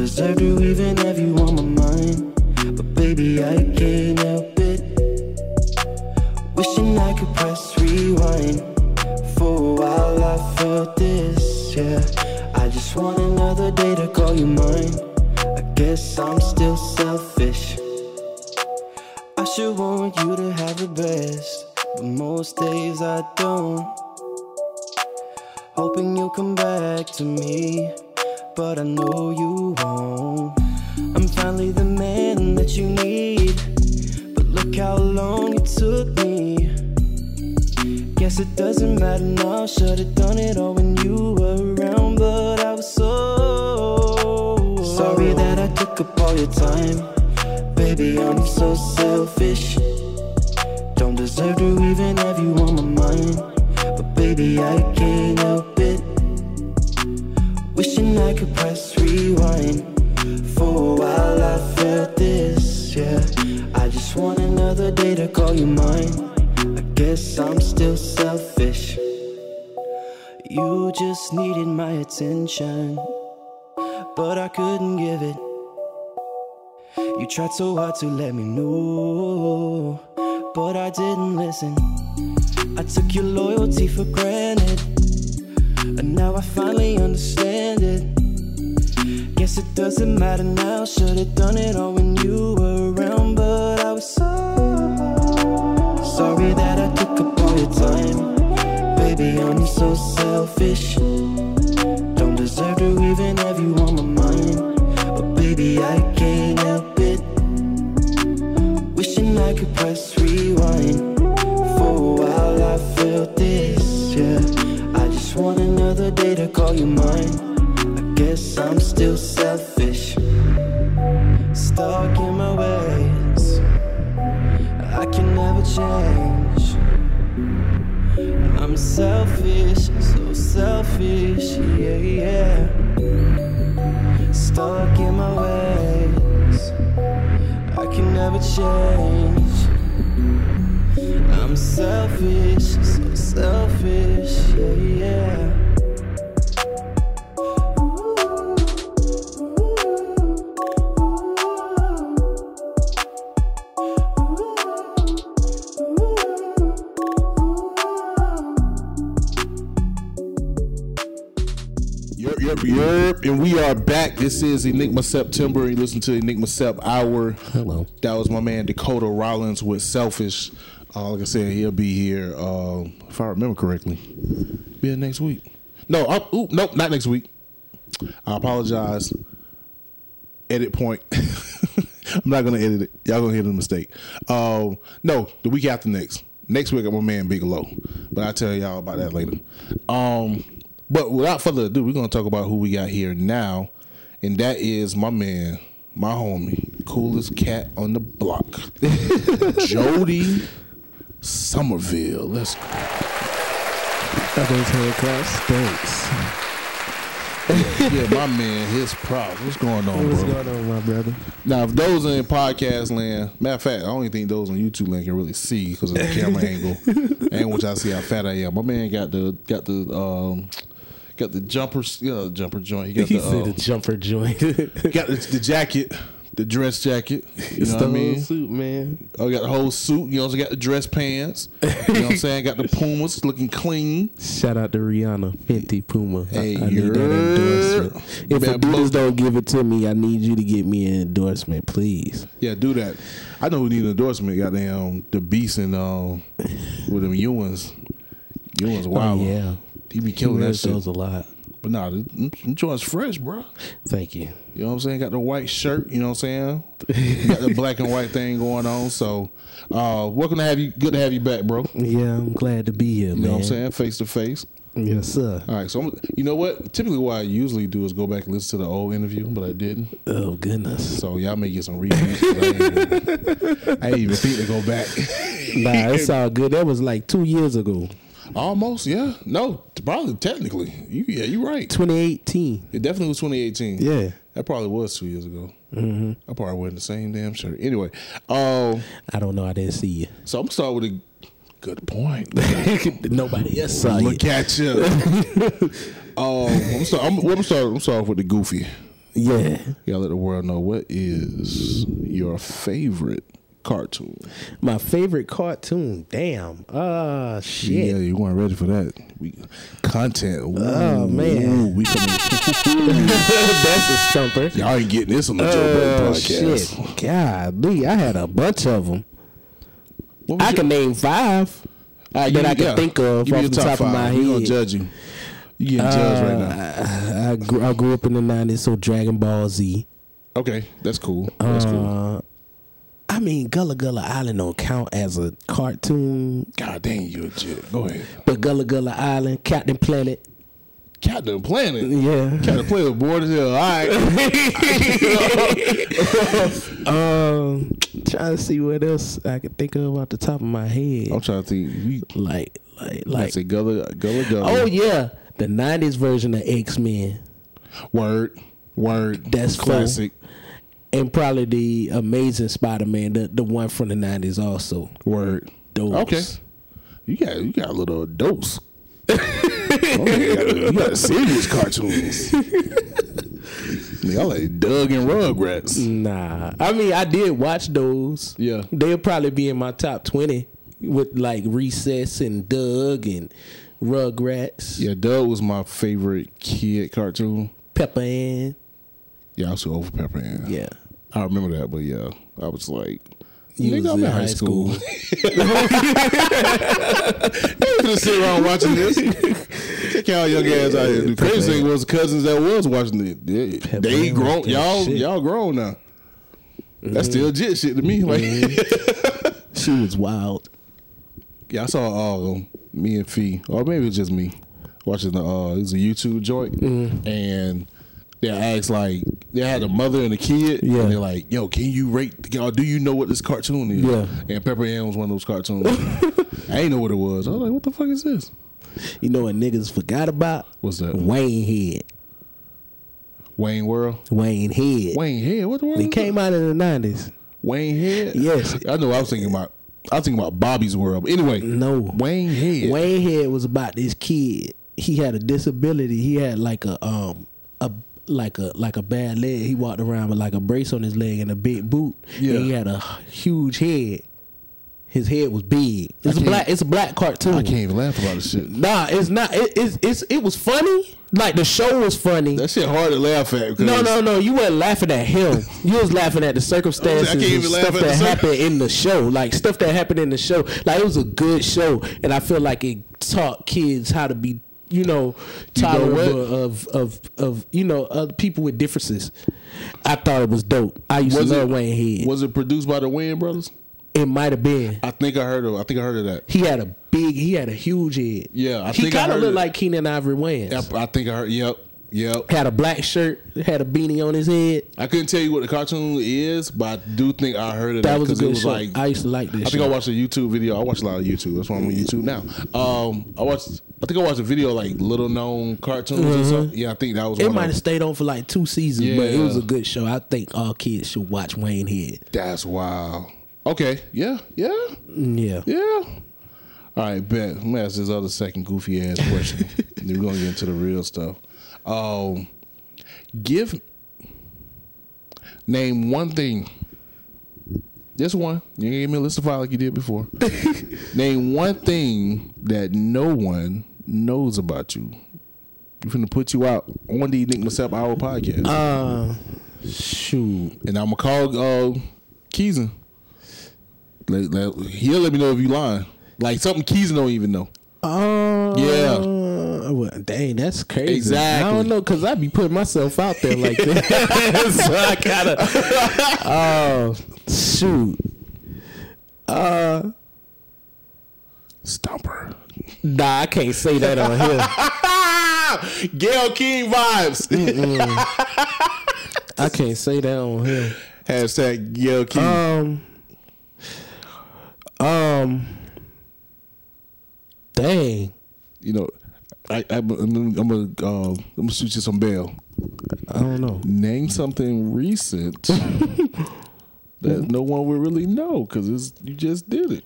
deserve to even have you on my mind, but baby, I can't help it. Wishing I could press rewind. For a while I felt this, yeah. I just want another day to call you mine. I guess I'm still selfish. I should want you to have the best, but most days I don't. Hoping you'll come back to me, but I know you won't. I'm finally the man that you need, but look how long it took me. Guess it doesn't matter now, should've done it all when you were around, but I was so sorry that I took up all your time. Baby, I'm so selfish. Don't deserve to even have you on my mind, but baby, I can't help it. Wishing I could press rewind. For a while I felt this, yeah. I just want another day to call you mine. I guess I'm still selfish. You just needed my attention, but I couldn't give it. You tried so hard to let me know, but I didn't listen. I took your loyalty for granted, and now I finally understand it. Guess it doesn't matter now, should've done it all when you were around, but I was so sorry that I took up all your time. Baby, I'm so selfish. Don't deserve to even have you on my mind, but baby, I can't help it. Wishing I could press rewind. For a while I felt this, yeah. I just want another day to call you mine. I guess I'm still selfish. Stuck in my ways, I can never change. I'm selfish, so selfish, yeah, yeah. Stuck in my ways, I can never change. I'm selfish, so selfish, yeah, yeah. Yerp, and we are back. This is Enigma September. You listen to Enigma Sep Hour. Hello. That was my man Dakota Rollins with Selfish. Like I said, he'll be here, if I remember correctly, be here next week. No, nope, not next week. I apologize. Edit point. I'm not going to edit it. Y'all going to hear the mistake. No, the week after next. Next week, I'm my man Bigelow. But I'll tell y'all about that later. But without further ado, we're going to talk about who we got here now. And that is my man, my homie, coolest cat on the block, Jody Somerville. Let's go. Those hand claps. Thanks. Yeah, my man, his props. What's going on, What's bro? going on, my brother? Now, if those in podcast land, matter of fact, I only think those on YouTube land can really see because of the camera angle. I ain't want y'all to see how fat I am. My man got the jumper, jumper joint. He got He said the jumper joint. got the jacket, the dress jacket. You know what I mean? Suit, man. Oh, got the whole suit. You also got the dress pants. You know what I'm saying? Got the Pumas looking clean. Shout out to Rihanna, Fenty Puma. Hey, I need that endorsement. If Man, Adidas don't give it to me, I need you to get me an endorsement, please. Yeah, do that. I know we need an endorsement. Goddamn, the Beast and with them Ewans. Ewans wild. Oh, yeah. He be killing that shit. Those a lot. But nah, them joints fresh, bro. Thank you. You know what I'm saying? Got the white shirt, you know what I'm saying? Got the black and white thing going on. So, welcome to have you. Good to have you back, bro. Yeah, I'm glad to be here, man. You know what I'm saying? Face to face. Yes, sir. All right, so you know what? Typically, what I usually do is go back and listen to the old interview, but I didn't. Oh, goodness. So y'all may get some reviews. I ain't even think to go back. Nah, it's all good. That was like 2 years ago. Almost, yeah. No, probably technically. You're right. 2018. It definitely was 2018. Yeah. That probably was 2 years ago. Mm-hmm. I probably wearing the same damn shirt. Anyway, I don't know. I didn't see you. So I'm gonna start with a good point. Nobody else saw you. Look at you. I'm gonna start off with the goofy. Yeah. You gotta let the world know, what is your favorite cartoon? My favorite cartoon. Damn. Shit. Yeah, you weren't ready for that. Content. Ooh, Oh, man. Ooh, we coming. That's a stumper. Y'all ain't getting this on the Joe Budden podcast. Shit. Golly, I had a bunch of them. I can name 5 that I can think of Give me off your the top of my head. We gonna judge you. You getting judged right now. I grew up in the 90s, so Dragon Ball Z. Okay, that's cool. That's cool. I mean, Gullah Gullah Island don't count as a cartoon. God dang, you a jit. Go ahead. But Gullah Gullah Island, Captain Planet. Captain Planet? Yeah. Captain Planet bored as hell. All right. Trying to see what else I can think of off the top of my head. I'm trying to think. Like. Say Gullah. Oh, yeah. The 90s version of X-Men. Word. That's classic. And probably the Amazing Spider-Man, the one from the 90s also. Word. Those. Okay. You got a little dose. You got serious cartoons. Y'all like Doug and Rugrats. Nah. I mean, I did watch those. Yeah. They'll probably be in my top 20 with like Recess and Doug and Rugrats. Yeah, Doug was my favorite kid cartoon. Pepper Ann. Yeah, I was over Pepper Ann. Yeah. I remember that, but yeah, I was like, You was I'm in high school. You gonna sit around watching this? Check y'all young ass out here. The crazy thing was the cousins that was watching it. They grown. Y'all grown now. That's still jit shit to me. Like She was wild. yeah, I saw me and Fee, or maybe it was just me, watching it was a YouTube joint, and they asked like they had a mother and a kid, Yeah. and they're like, "Yo, can you rate? Or do you know what this cartoon is?" Yeah. And Pepper Ann was one of those cartoons. I ain't know what it was. I was like, "What the fuck is this?" You know what niggas forgot about? What's that? Wayne Head. Wayne World. Wayne Head. Wayne Head. What the world? They came out in the 90s. Wayne Head. Yes. I know. I was thinking about Bobby's World. But anyway, No. Wayne Head. Wayne Head was about this kid. He had a disability. He had like a bad leg. He walked around with like a brace on his leg and a big boot. Yeah. And he had a huge head. His head was big. It's a black cartoon. I can't even laugh about this shit. Nah, it's not. It was funny. Like the show was funny. That shit hard to laugh at. No. You weren't laughing at him. You was laughing at the circumstances I can't and even laugh stuff at the that happened in the show. Like stuff that happened in the show. Like it was a good show, and I feel like it taught kids how to be, tolerant of other people with differences. I thought it was dope. I used to love Wayne Head. Was it produced by the Wayne brothers? It might have been. I think I heard of that. He had a huge head. Yeah, he kind of looked like Keenan Ivory Wayans. I think I heard. Yep. Had a black shirt, had a beanie on his head. I couldn't tell you what the cartoon is, but I do think I heard of that. That was a good show. Like, I used to like this. I think I watched a YouTube video. I watch a lot of YouTube. That's why I'm on YouTube now. I think I watched a video like little known cartoons or something. Yeah, I think that was. It might have stayed on for like 2 seasons, Yeah. but it was a good show. I think all kids should watch Wayne Head. That's wild. Okay. Yeah. Yeah. All right, bet. I'm gonna ask this other second goofy ass question. Then we're gonna get into the real stuff. Name one thing. Just one. You ain't give me a list of 5 like you did before. Name one thing that no one knows about you. We're finna put you out on the Nick Myself Hour podcast. Shoot. And I'm gonna call Keeson. He'll let me know if you lying. Like something Keeson don't even know. Yeah. Well, dang, that's crazy. Exactly. I don't know, because I be putting myself out there like that. So I gotta. Shoot. Stomper. Nah, I can't say that on here. Gail King vibes. I can't say that on here. Hashtag Gail King. Dang. You know, I'm gonna shoot you some bail. I don't know. Name something recent that no one would really know because you just did it.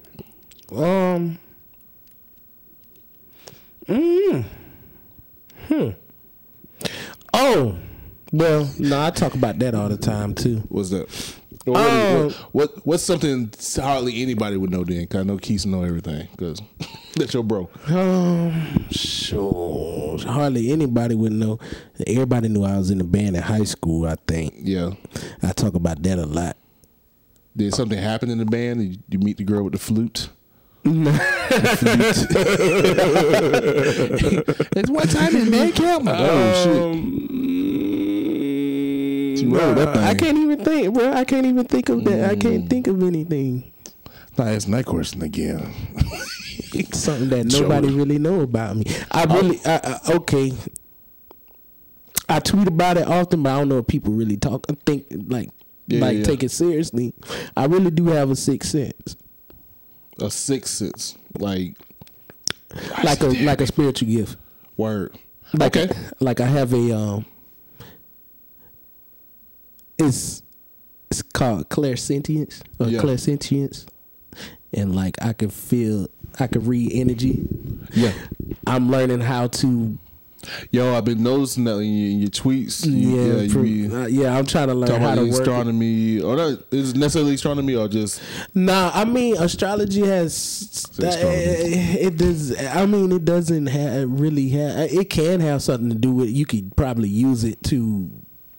Oh, Well, no, I talk about that all the time too. What's that? What's something hardly anybody would know then? Cause I know Keith know everything. Cause that's your bro. Sure. Hardly anybody would know. Everybody knew I was in the band in high school, I think. Yeah. I talk about that a lot. Did something happen in the band? Did you meet the girl with the flute? It's one time in band camp. Oh shit. That thing. I can't even think, bro. I can't even think of that. I can't think of anything. Nah, asking that question again. Something that nobody really know about me. Okay. I tweet about it often, but I don't know if people really take it seriously. I really do have a sixth sense. A sixth sense, like a spiritual gift. Word. Okay. Like I have a It's called clairsentience or clairsentience, and like I can read energy. Yeah, I'm learning how to. Yo, I've been noticing that in your tweets. I'm trying to learn how to work astronomy, or not is necessarily astronomy, or just. Nah, I mean astrology has. It does. I mean, it doesn't really have. It can have something to do with. You could probably use it to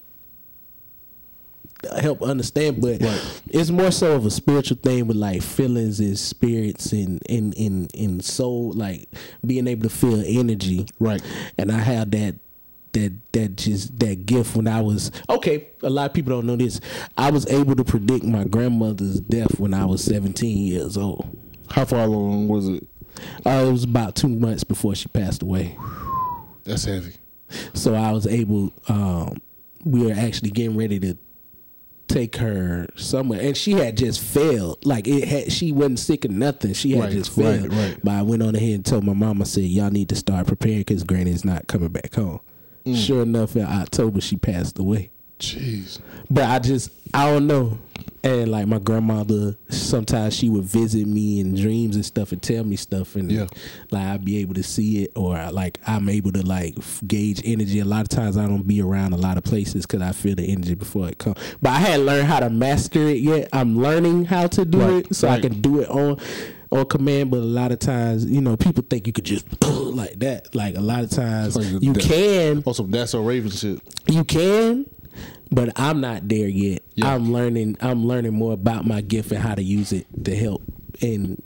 help understand, but it's more so of a spiritual thing with like feelings and spirits and soul, like being able to feel energy, right? And I had that gift when I was a lot of people don't know this. I was able to predict my grandmother's death when I was 17 years old. How far along was it? It was about 2 months before she passed away. That's heavy. So I was able. We were actually getting ready to take her somewhere, and she had just failed. Like she wasn't sick or nothing. She had just failed. Right. But I went on ahead and told my mom. I said, "Y'all need to start preparing because Granny's not coming back home." Sure enough, in October she passed away. Jeez. But I don't know. And like my grandmother, sometimes she would visit me in dreams and stuff and tell me stuff, and like I'd be able to see it, or like I'm able to like gauge energy. A lot of times I don't be around a lot of places because I feel the energy before it comes. But I hadn't learned how to master it yet. I'm learning how to do it so I can do it on command. But a lot of times, people think you could just like that. Like a lot of times you can. Also, that's a Raven shit. You can. But I'm not there yet. Yeah. I'm learning more about my gift and how to use it to help and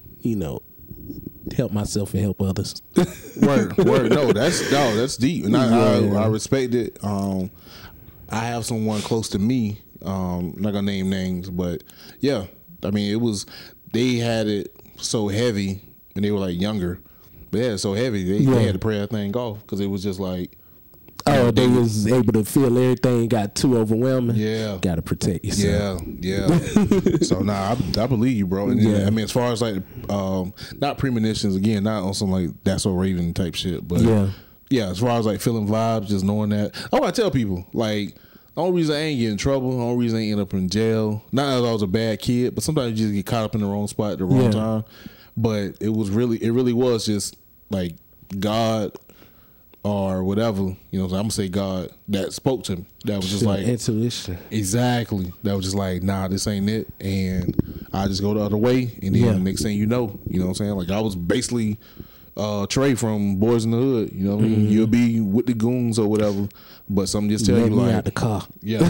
help myself and help others. Word. No, that's deep, and I respect it. I have someone close to me. I'm not gonna name names, but yeah, I mean they had it so heavy and they were like younger, but yeah, so heavy they had to pray that thing off because it was just like. Oh, they was able to feel everything. Got too overwhelming. Yeah, got to protect yourself. Yeah. So I believe you, bro. And I mean, as far as like, not premonitions again, not on some like that's a Raven type shit, but yeah. As far as like feeling vibes, just knowing that. I tell people like the only reason I ain't get in trouble, the only reason I ain't end up in jail. Not that I was a bad kid, but sometimes you just get caught up in the wrong spot at the wrong time. But it really was just like God. Or whatever, I'm gonna say God that spoke to me. That was just like intuition. Exactly. That was just like, nah, this ain't it. And I just go the other way. And then the next thing you know what I'm saying? Like I was basically Trey from Boys in the Hood. You know what I mean? You'll be with the goons or whatever. But something just tell you like out the car. Yeah.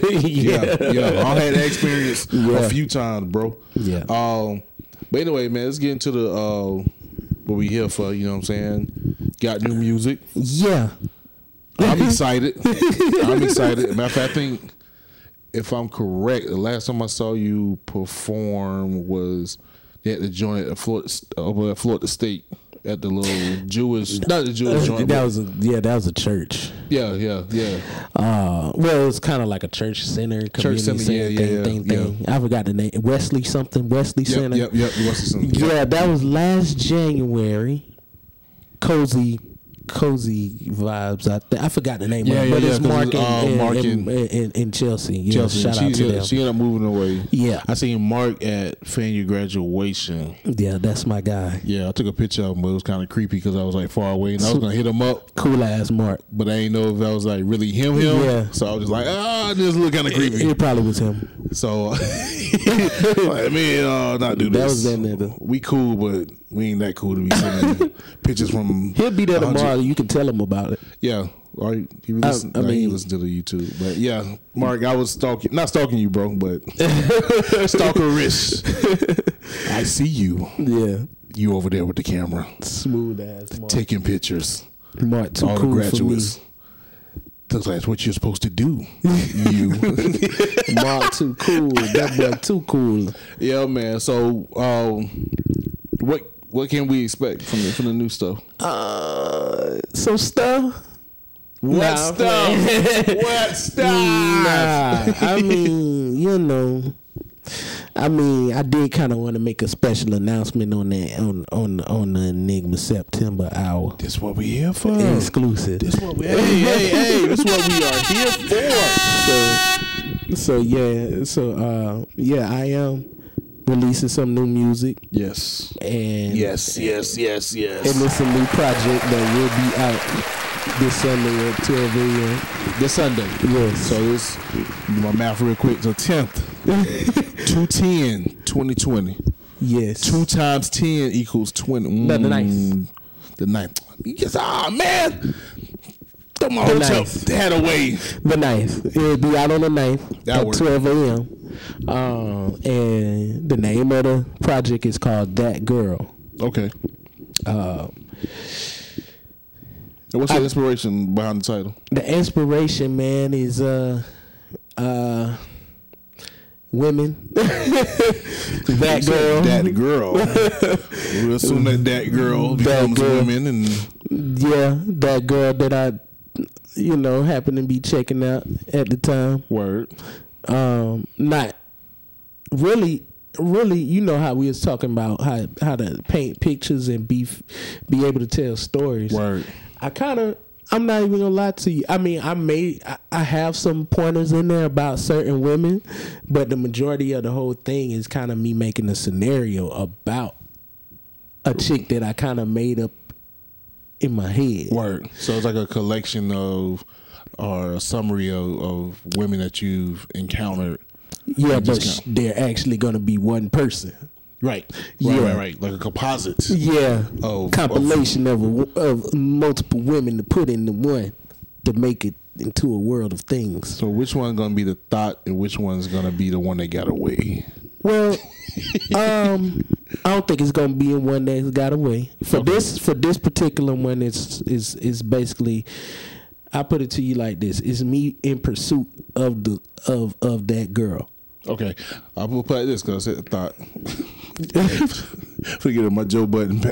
I had that experience a few times, bro. Yeah. But anyway, man, let's get into the what we here for, you know what I'm saying? Got new music. Yeah. I'm excited. Matter of fact, I think if I'm correct, the last time I saw you perform was at the joint at Florida State at the little Jewish, not the Jewish joint. That was a church. Yeah. Well, it's kind of like a church center, community thing. I forgot the name. Wesley Center. Yep. Wesley Center. Yeah, that was last January. Cozy Cozy Vibes. I forgot the name of it, but it's Mark and Chelsea. Yeah, Chelsea. Shout out to them. She ended up moving away. Yeah. I seen Mark at FAMU graduation. Yeah, that's my guy. Yeah, I took a picture of him, but it was kind of creepy because I was like far away, and I was gonna hit him up. Cool ass Mark, but I didn't know if that was like really him. Yeah. So I was just like, this look kind of creepy. It probably was him. So, like, man, not do this. That was that nigga. We cool, but we ain't that cool to be sending pictures from. He'll be there tomorrow. You can tell him about it. Yeah. All right. He listened to the YouTube. But yeah, Mark, I was not stalking you, bro, but stalkerish. I see you. Yeah. You over there with the camera. Smooth ass Mark. Taking pictures. Mark, too all cool the graduates. for me. Looks like that's what you're supposed to do. You. Mark too cool. That boy too cool. Yeah, man. So what can we expect from the new stuff? Some stuff. What stuff? What stuff? Nah. I mean, I did kind of want to make a special announcement on that on the Enigma September hour. This what we here for. Exclusive. This what we hey. This what we are here for. I am releasing some new music. Yes. And yes. And it's a new project that will be out this Sunday at 12 a.m. This Sunday. Yes. So this, my math real quick. So 10th. 2/10/2020. Yes. 2 times 10 equals 20. No, the 9th. The 9th. Yes. Man. Throw my hotel head away. The 9th. It'll be out on the 9th at 12 a.m. And the name of the project is called That Girl. Okay. What's the inspiration behind the title? The inspiration, man, is women. That girl. That girl. We'll assume that girl becomes women, and yeah, that girl that I, happened to be checking out at the time. Word. Not really. You know how we was talking about how to paint pictures and be able to tell stories. Word. I'm not even gonna lie to you. I mean, I have some pointers in there about certain women, but the majority of the whole thing is kind of me making a scenario about a chick that I kind of made up in my head. Word. So it's like a collection of, or a summary of women that you've encountered. Yeah, but they're actually gonna be one person. Right. Right. Like a composite. Yeah. Compilation of multiple women to put into one to make it into a world of things. So which one's gonna be the thought and which one's gonna be the one that got away? Well, I don't think it's gonna be one that got away. For this particular one, it's basically, I put it to you like this: it's me in pursuit of that girl. Okay, I will play this because I thought. Forget it, my Joe Budden.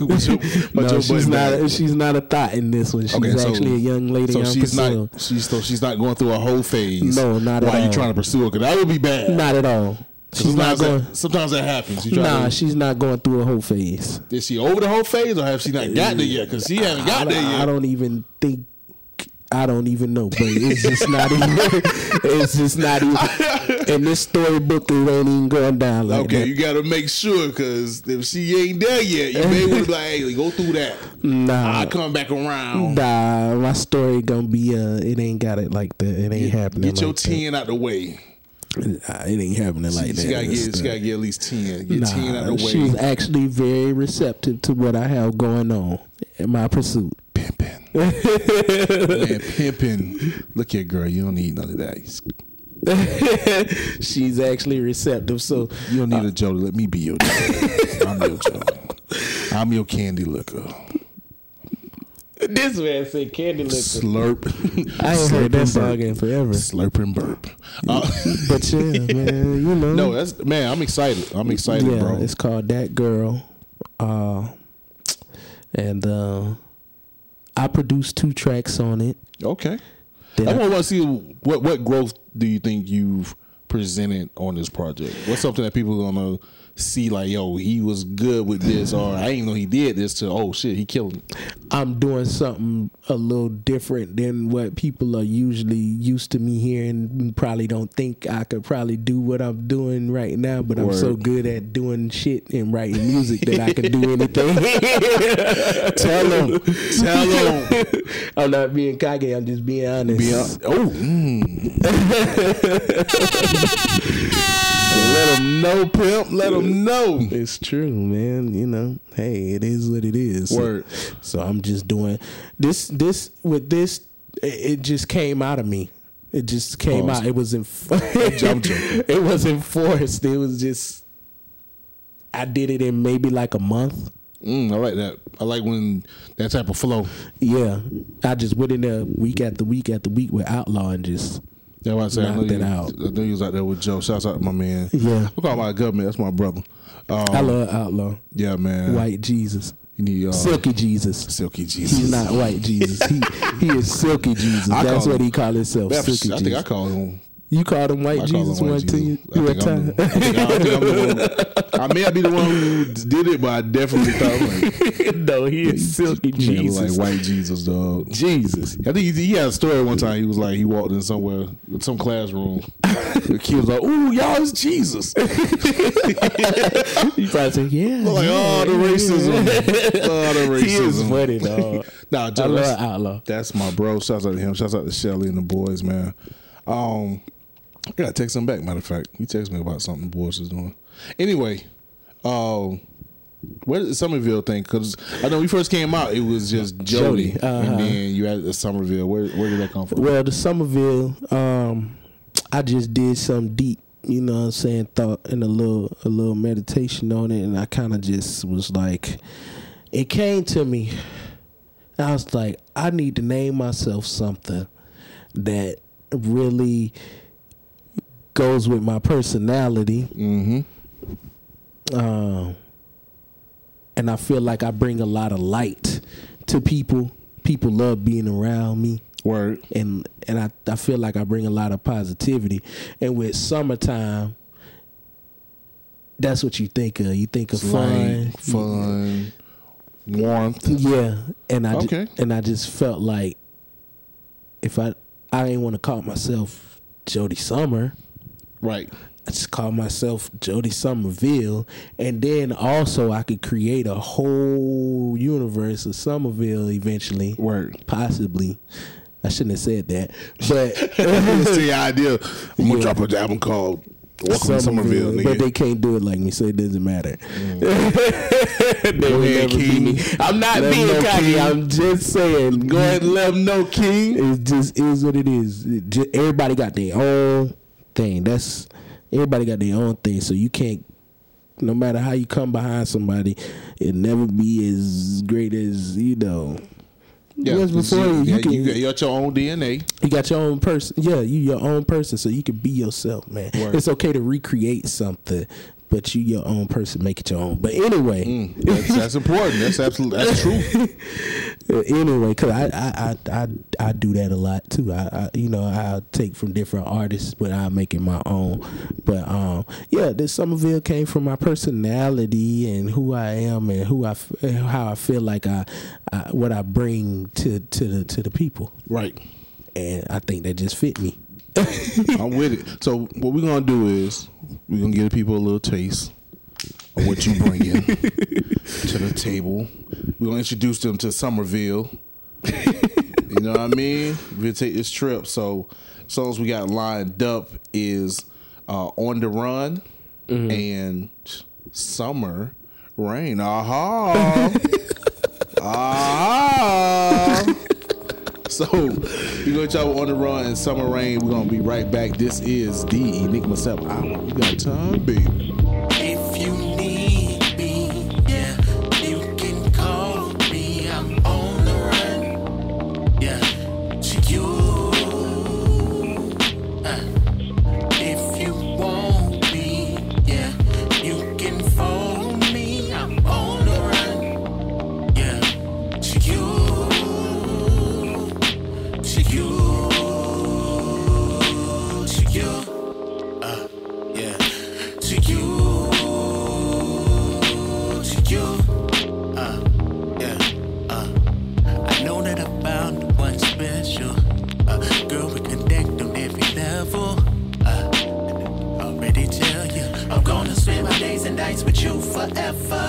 She's not a thought in this one. She's actually a young lady. So she's not going through a whole phase. No, not at all. While you trying to pursue her, because that would be bad. Not at all. Sometimes that happens. She's not going through a whole phase. Is she over the whole phase, or have she not got there yet? Because she haven't got there yet. I don't even know, but it's just not even. It's just not even. In this storybook, it ain't even going down like that. Okay, you got to make sure, because if she ain't there yet, you may want to be like, hey, go through that. Nah, I'll come back around. Nah, my story gonna be it ain't got it like that. It ain't happening. Get your 10 out the way. It ain't happening like that. She gotta get at least 10. Get 10 out the way. She's actually very receptive to what I have going on in my pursuit. Pimping. Man, pimping. Look here, girl. You don't need none of that. She's actually receptive, so you don't need a Joe to let me be your Joe. I'm your Joe. I'm your candy liquor. This man said candy liquor. Slurp. I ain't heard that song in forever. Slurp and burp. But yeah, man, No, I'm excited. I'm excited, bro. It's called That Girl. And I produced 2 tracks on it. Okay. I want to see what growth do you think you've presented on this project? What's something that people are gonna see like, yo, he was good with this, or I didn't know he did this, to, oh shit, he killed him? I'm doing something a little different than what people are usually used to me hearing. You probably don't think I could probably do what I'm doing right now, but I'm so good at doing shit and writing music that I can do anything. Tell him. I'm not being cocky, I'm just being honest. Let him know, pimp. Let him know. It's true, man. You know, hey, it is what it is. Word. So I'm just doing this. It just came out of me. It just came out. It was it wasn't forced. It was just, I did it in maybe like a month. I like that. I like when that type of flow. Yeah, I just went in there week after week after week with Outlaw and just. That's what I said. Knocked it out. I know you was out there with Joe. Shouts out to my man. Yeah. We call my government. That's my brother. I love Outlaw. Yeah, man. White Jesus. You need Silky Jesus. Silky Jesus. He's not white Jesus. He is Silky Jesus. That's what he called himself. Silky Jesus. I think I called him. You called him White Jesus one time. I may not be the one who did it, but I definitely thought like, no, he is Silky Jesus. Like White Jesus, dog. Jesus. I think he had a story one time. He was like, he walked in somewhere, some classroom. The kid was like, "Ooh, y'all is Jesus." He probably said, "Yeah." Like, the racism. He is funny, dog. Nah, Joe, I love Outlaw. That's my bro. Shouts out to him. Shouts out to Shelly and the boys, man. I gotta text him back. Matter of fact, he texted me about something the boys is doing. Anyway, where did the Somerville thing? Because I know when we first came out, it was just Jody, and then you added the Somerville. Where did that come from? Well, the Somerville, I just did some deep, you know what I'm saying, thought and a little meditation on it, and I kind of just was like, it came to me. I was like, I need to name myself something that really goes with my personality. Mm-hmm. And I feel like I bring a lot of light to people. People love being around me. Word. And I feel like I bring a lot of positivity. And with summertime, that's what you think of. You think of fun, warmth. Yeah. And I just felt like if I didn't want to call myself Jody Summer. Right. I just call myself Jody Somerville, and then also I could create a whole universe of Somerville eventually. Word. Possibly. I shouldn't have said that, but that's the idea. I'm gonna drop an album called Welcome to Somerville, nigga. But they can't do it like me, so it doesn't matter. They will never be me. I'm not being cocky. I'm just saying. Go ahead and let them know, King. It just is what it is. Everybody got their own thing. Everybody got their own thing, so you can't. No matter how you come behind somebody, it'll never be as great as you know. Yeah, before you got your own DNA. You got your own person. Yeah, you your own person, so you can be yourself, man. Word. It's okay to recreate something, but you your own person, make it your own. But anyway, that's important. That's true. Anyway, cause I do that a lot too. I take from different artists, but I make it my own. But this Somerville came from my personality and who I am and how I feel like what I bring to the people. Right. And I think that just fit me. I'm with it. So what we're gonna do is we're gonna give the people a little taste of what you bring in to the table. We're gonna introduce them to Somerville. You know what I mean? We'll take this trip. So songs we got lined up is On the Run and Summer Rain. Aha. So we're gonna try On the Run and Summer Rain. We're gonna be right back. This is the Enigma 7 Hour. You got time, baby. If you need me, yeah, you can call me. I'm on the run, yeah, to you. If you want me, yeah, you can phone me. I'm on the run, yeah, to you. Yeah, to you. with you forever.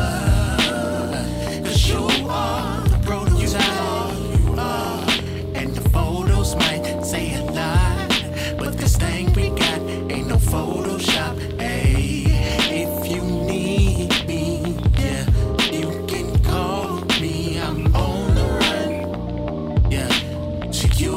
'Cause you are the produce you are. And the photos might say a lot, but this thing we got ain't no Photoshop. Hey, if you need me, yeah, you can call me. I'm on the run, yeah, to you.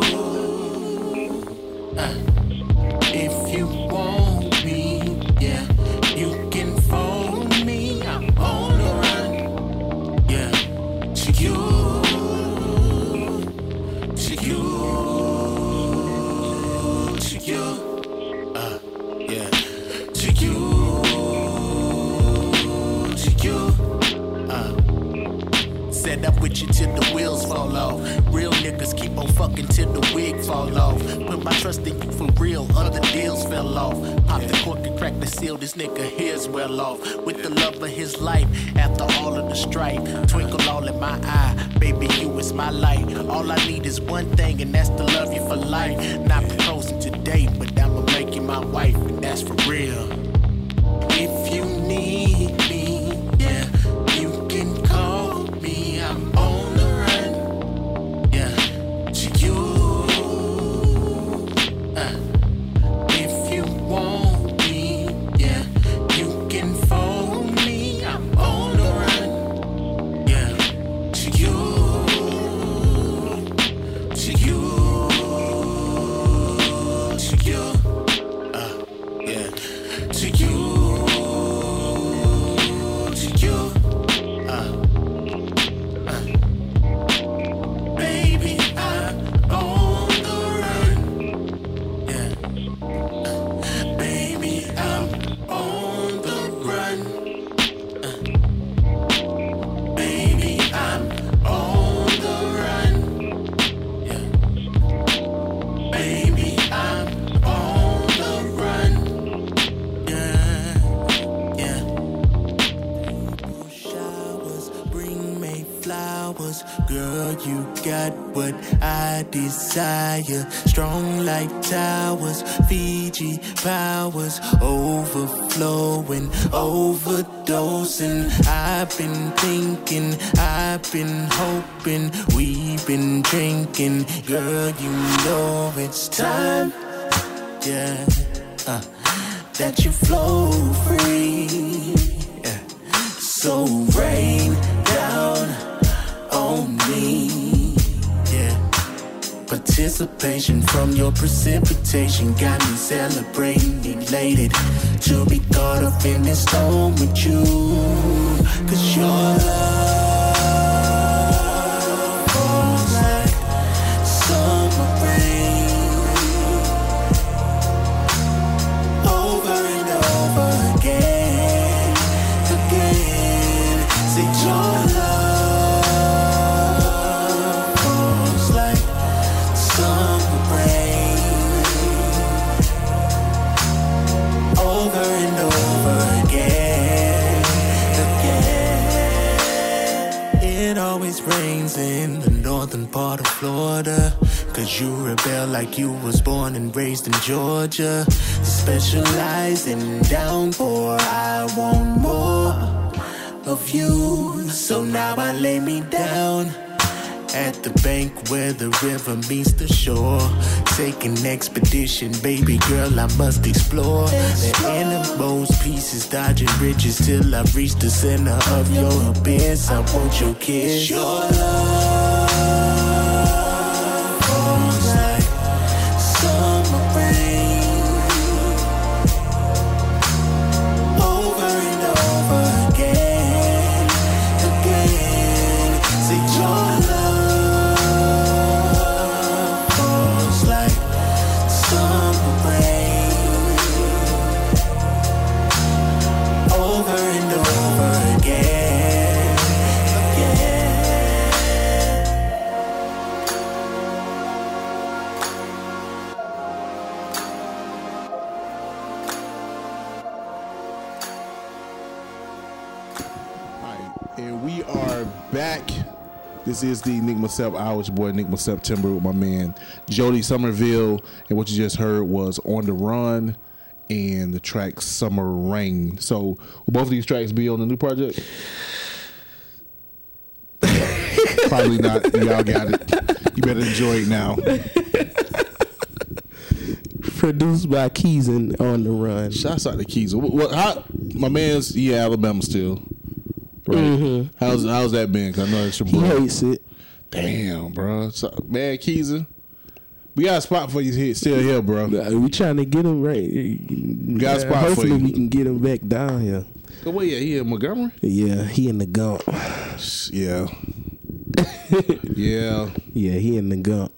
If you want me, yeah, you can phone me. I'm on the run, yeah, to you, to you, to you, yeah, to you, to you, Set up with you till the wheels fall off. Real niggas keep on fucking till the wig fall off. Put my trust in you for real, other deals fell off. Pop the cork and crack the seal, this nigga here's well off. With the love of his life, after all of the strife. Twinkle all in my eye, baby, you is my light. All I need is one thing, and that's to love you for life. Not proposing today, but I'ma make you my wife, and that's for real. If you need me, yeah, you can call me. I'm on the run, yeah, to you. If you want me, yeah, you can phone me. I'm on the run, yeah, to you, to you, to you, yeah, to you, to you, baby, I'm on the run, yeah, baby, I'm on the run, baby, I'm on the run, yeah, baby, I'm on the run, yeah, yeah. Showers bring me flowers, girl, you got what I desire. Strong like towers, Fiji powers, overflowing, overdosing. I've been thinking, I've been hoping, we've been drinking. Girl, you know it's time, yeah, that you flow free. Yeah. So rain down on me, yeah. Participation from your precipitation got me celebrating, elated to be caught up in this storm with you. 'Cause your love falls like summer rain, over and over again, again. Say your love falls like summer rain, over and over again, again. It always rains in the northern part of Florida, 'cause you rebel like you was born and raised in Georgia. Specialize in downpour, I want more of you. So now I lay me down at the bank where the river meets the shore. Take an expedition, baby girl, I must explore the innermost pieces, dodging ridges till I reach the center of your abyss. I want your kiss. Your love falls like summer rain, over and over again, again. Say your love falls like summer rain, over and over again, again. And we are back. This is the Nick Myself Hour. It's your boy Nick September with my man Jody Somerville. And what you just heard was On the Run. and the track Summer Rain. So will both of these tracks be on the new project? Probably not. Y'all got it. You better enjoy it now. Produced by Keys and On the Run. Shouts out to Keys. My man's Alabama still. Right? Mm-hmm. How's that been? 'Cause I know it's your boy. He hates it. Damn, bro. So, man, Keezer, we got a spot for you here, still here, bro. We trying to get him right. We got a spot for you. Hopefully we can get him back down here. So where he in Montgomery? Yeah, he in the Gump. Yeah. Yeah. Yeah, he in the Gump.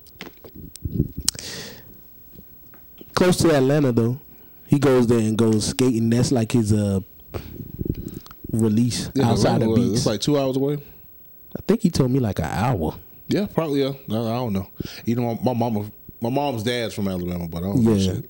Close to Atlanta though. He goes there and goes skating. That's like his release outside the beach. It's like 2 hours away. I think he told me like an hour. Yeah, probably. Yeah, I don't know. You know, my mom's dad's from Alabama, but I don't know shit.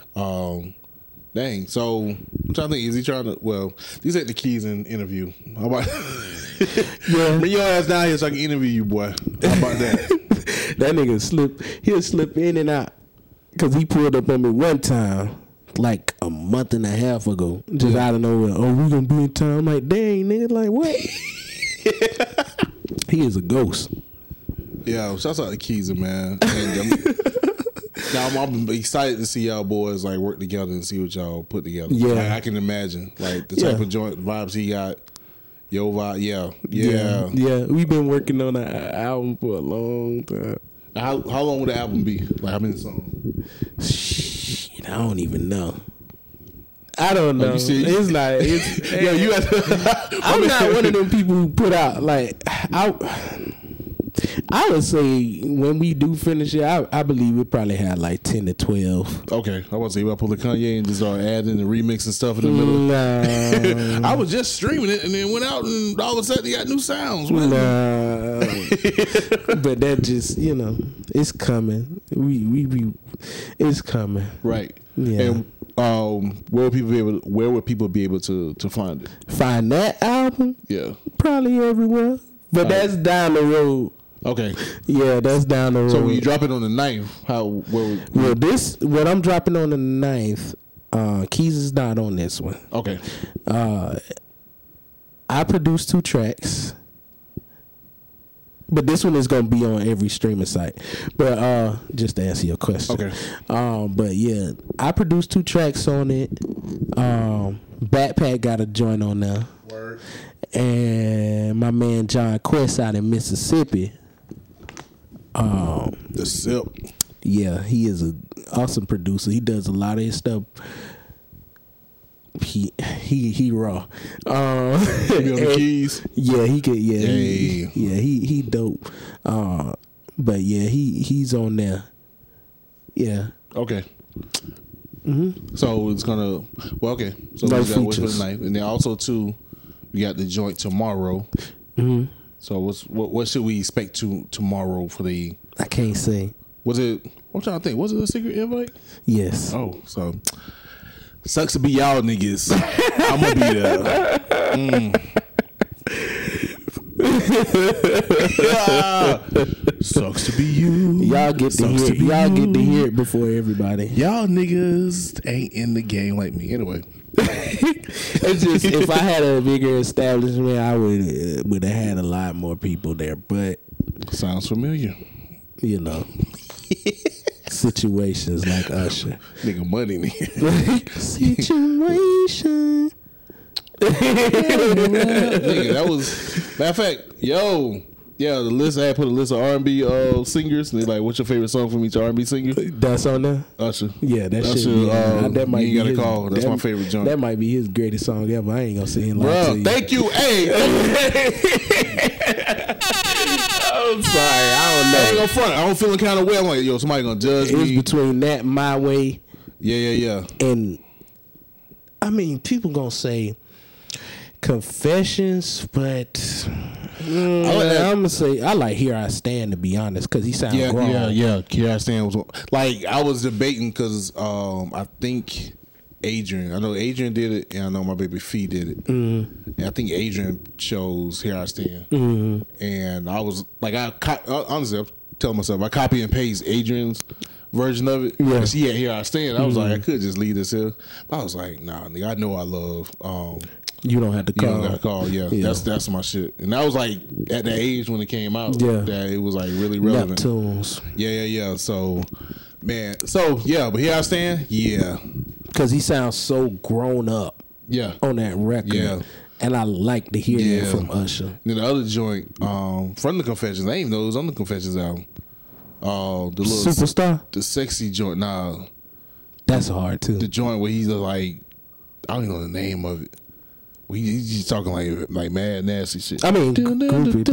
Dang. So I'm trying to think. Is he trying to? Well, these ain't the Keys in interview. How about? Yeah, bring your ass down here so I can interview you, boy. How about that? That nigga he'll slip in and out. Cause he pulled up on me one time, like a month and a half ago, just out of nowhere. Oh, we gonna be in town. I'm like, dang, nigga, like what? He is a ghost. Yeah, shouts out to Keezer, man. And, I'm excited to see y'all boys like work together and see what y'all put together. Yeah, like, I can imagine like the type of joint vibes he got. Your vibe, yeah. We've been working on an album for a long time. How long would the album be? Like how many songs? Shit, I don't even know. I don't know. Like it's like yo, you. I'm not one of them people who put out like I would say when we do finish it, I believe we probably had like 10 to 12. Okay, I want to say about pull the Kanye and just start adding the remix and stuff in the middle. Nah, I was just streaming it and then went out and all of a sudden they got new sounds. Nah, but that just it's coming. We it's coming. Right. Yeah. And where would people be able to find it? Find that album? Yeah, probably everywhere. But that's down the road. Okay. Yeah, that's down the road. So when you drop it on the 9th, what I'm dropping on the 9th, Keys is not on this one. Okay. I produced 2 tracks. But this one is gonna be on every streaming site. But just to answer your question. Okay. But yeah, I produced 2 tracks on it. Backpack got a joint on there. Word. And my man John Quest out in Mississippi. The Sip. Yeah, he is an awesome producer. He does a lot of his stuff. He raw. He on the keys. Yeah, he could. Yeah, he dope. But yeah, he's on there. Yeah. Okay. Mm-hmm. So it's gonna. Well, okay. So no we got wait for features. the 9th, and then also too, we got the joint tomorrow. Mm-hmm. So what should we expect tomorrow for the? I can't say. Was it? I'm trying to think. Was it a secret invite? Yes. Oh, so sucks to be y'all niggas. I'm gonna be there. Sucks to be you. Y'all get to hear. Y'all get to hear it before everybody. Y'all niggas ain't in the game like me. Anyway. It's just if I had a bigger establishment, I would have had a lot more people there. But sounds familiar. Situations like Usher. Nigga money nigga. Situation. Nigga, that was matter of fact, the list I had put a list of R&B singers. And they like, what's your favorite song from each R&B singer? That's on there. Usher. Yeah, that Usher, shit. Yeah, that might you be gotta call. That's my favorite joint. That might be his greatest song ever. I ain't gonna sit here and lie to Bro, you. thank you. Hey. I'm sorry. I don't know. I ain't gonna front. I don't feel kind of way. I'm like, somebody gonna judge It was me. between that, My Way. Yeah. And I mean, people gonna say Confessions, but I'm gonna say I like Here I Stand, to be honest, because he sounds grown. Yeah. Here I Stand was like, I was debating because I think Adrian. I know Adrian did it, and I know my baby Fee did it. Mm-hmm. And I think Adrian chose Here I Stand. Mm-hmm. And I was like, honestly, I'm telling myself, I copy and paste Adrian's version of it. Yeah. Yeah, Here I Stand. I was like, I could just leave this here. But I was like, nah, nigga, I know I love You don't have to You call. Don't Gotta Call, yeah. That's my shit. And that was like at the age when it came out that it was like really relevant. Neptunes. Yeah. So, man. So, yeah, but Here I Stand, yeah. Because he sounds so grown up on that record. Yeah. And I like to hear that from Usher. Then the other joint, from the Confessions, I didn't even know it was on the Confessions album. The little Superstar? The sexy joint, nah. That's hard too. The joint where he's like, I don't even know the name of it. He's just talking like mad nasty shit. I mean, groupie,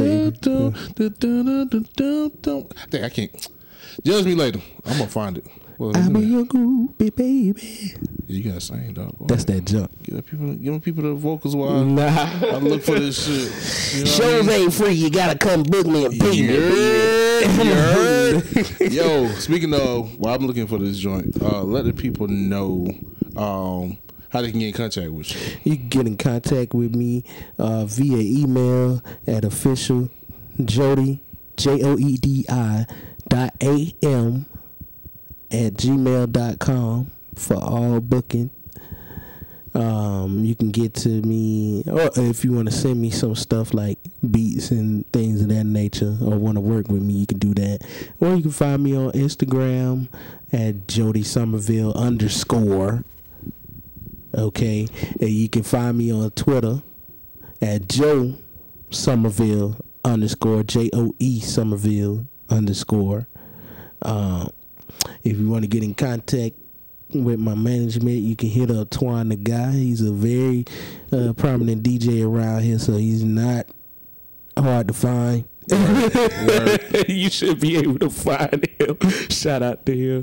baby. I can't. Judge me later. I'm gonna find it. Well, I be your groupie, baby. You gotta sing, dog. That's that jump. Give people the vocals while I look for this shit. You know Shows ain't free. You gotta come book me and pay me. You heard? Yo, speaking of, while I'm looking for this joint, let the people know how they can get in contact with you. You can get in contact with me via email at official Jody JOEDI.am at gmail.com for all booking. You can get to me, or if you want to send me some stuff like beats and things of that nature, or want to work with me, you can do that. Or you can find me on Instagram at Jody Somerville _ okay, and you can find me on Twitter at Joe Somerville _ JOE Somerville _ if you want to get in contact with my management, you can hit up Twan the Guy. He's a very prominent DJ around here, so he's not hard to find. Word. You should be able to find him. Shout out to him.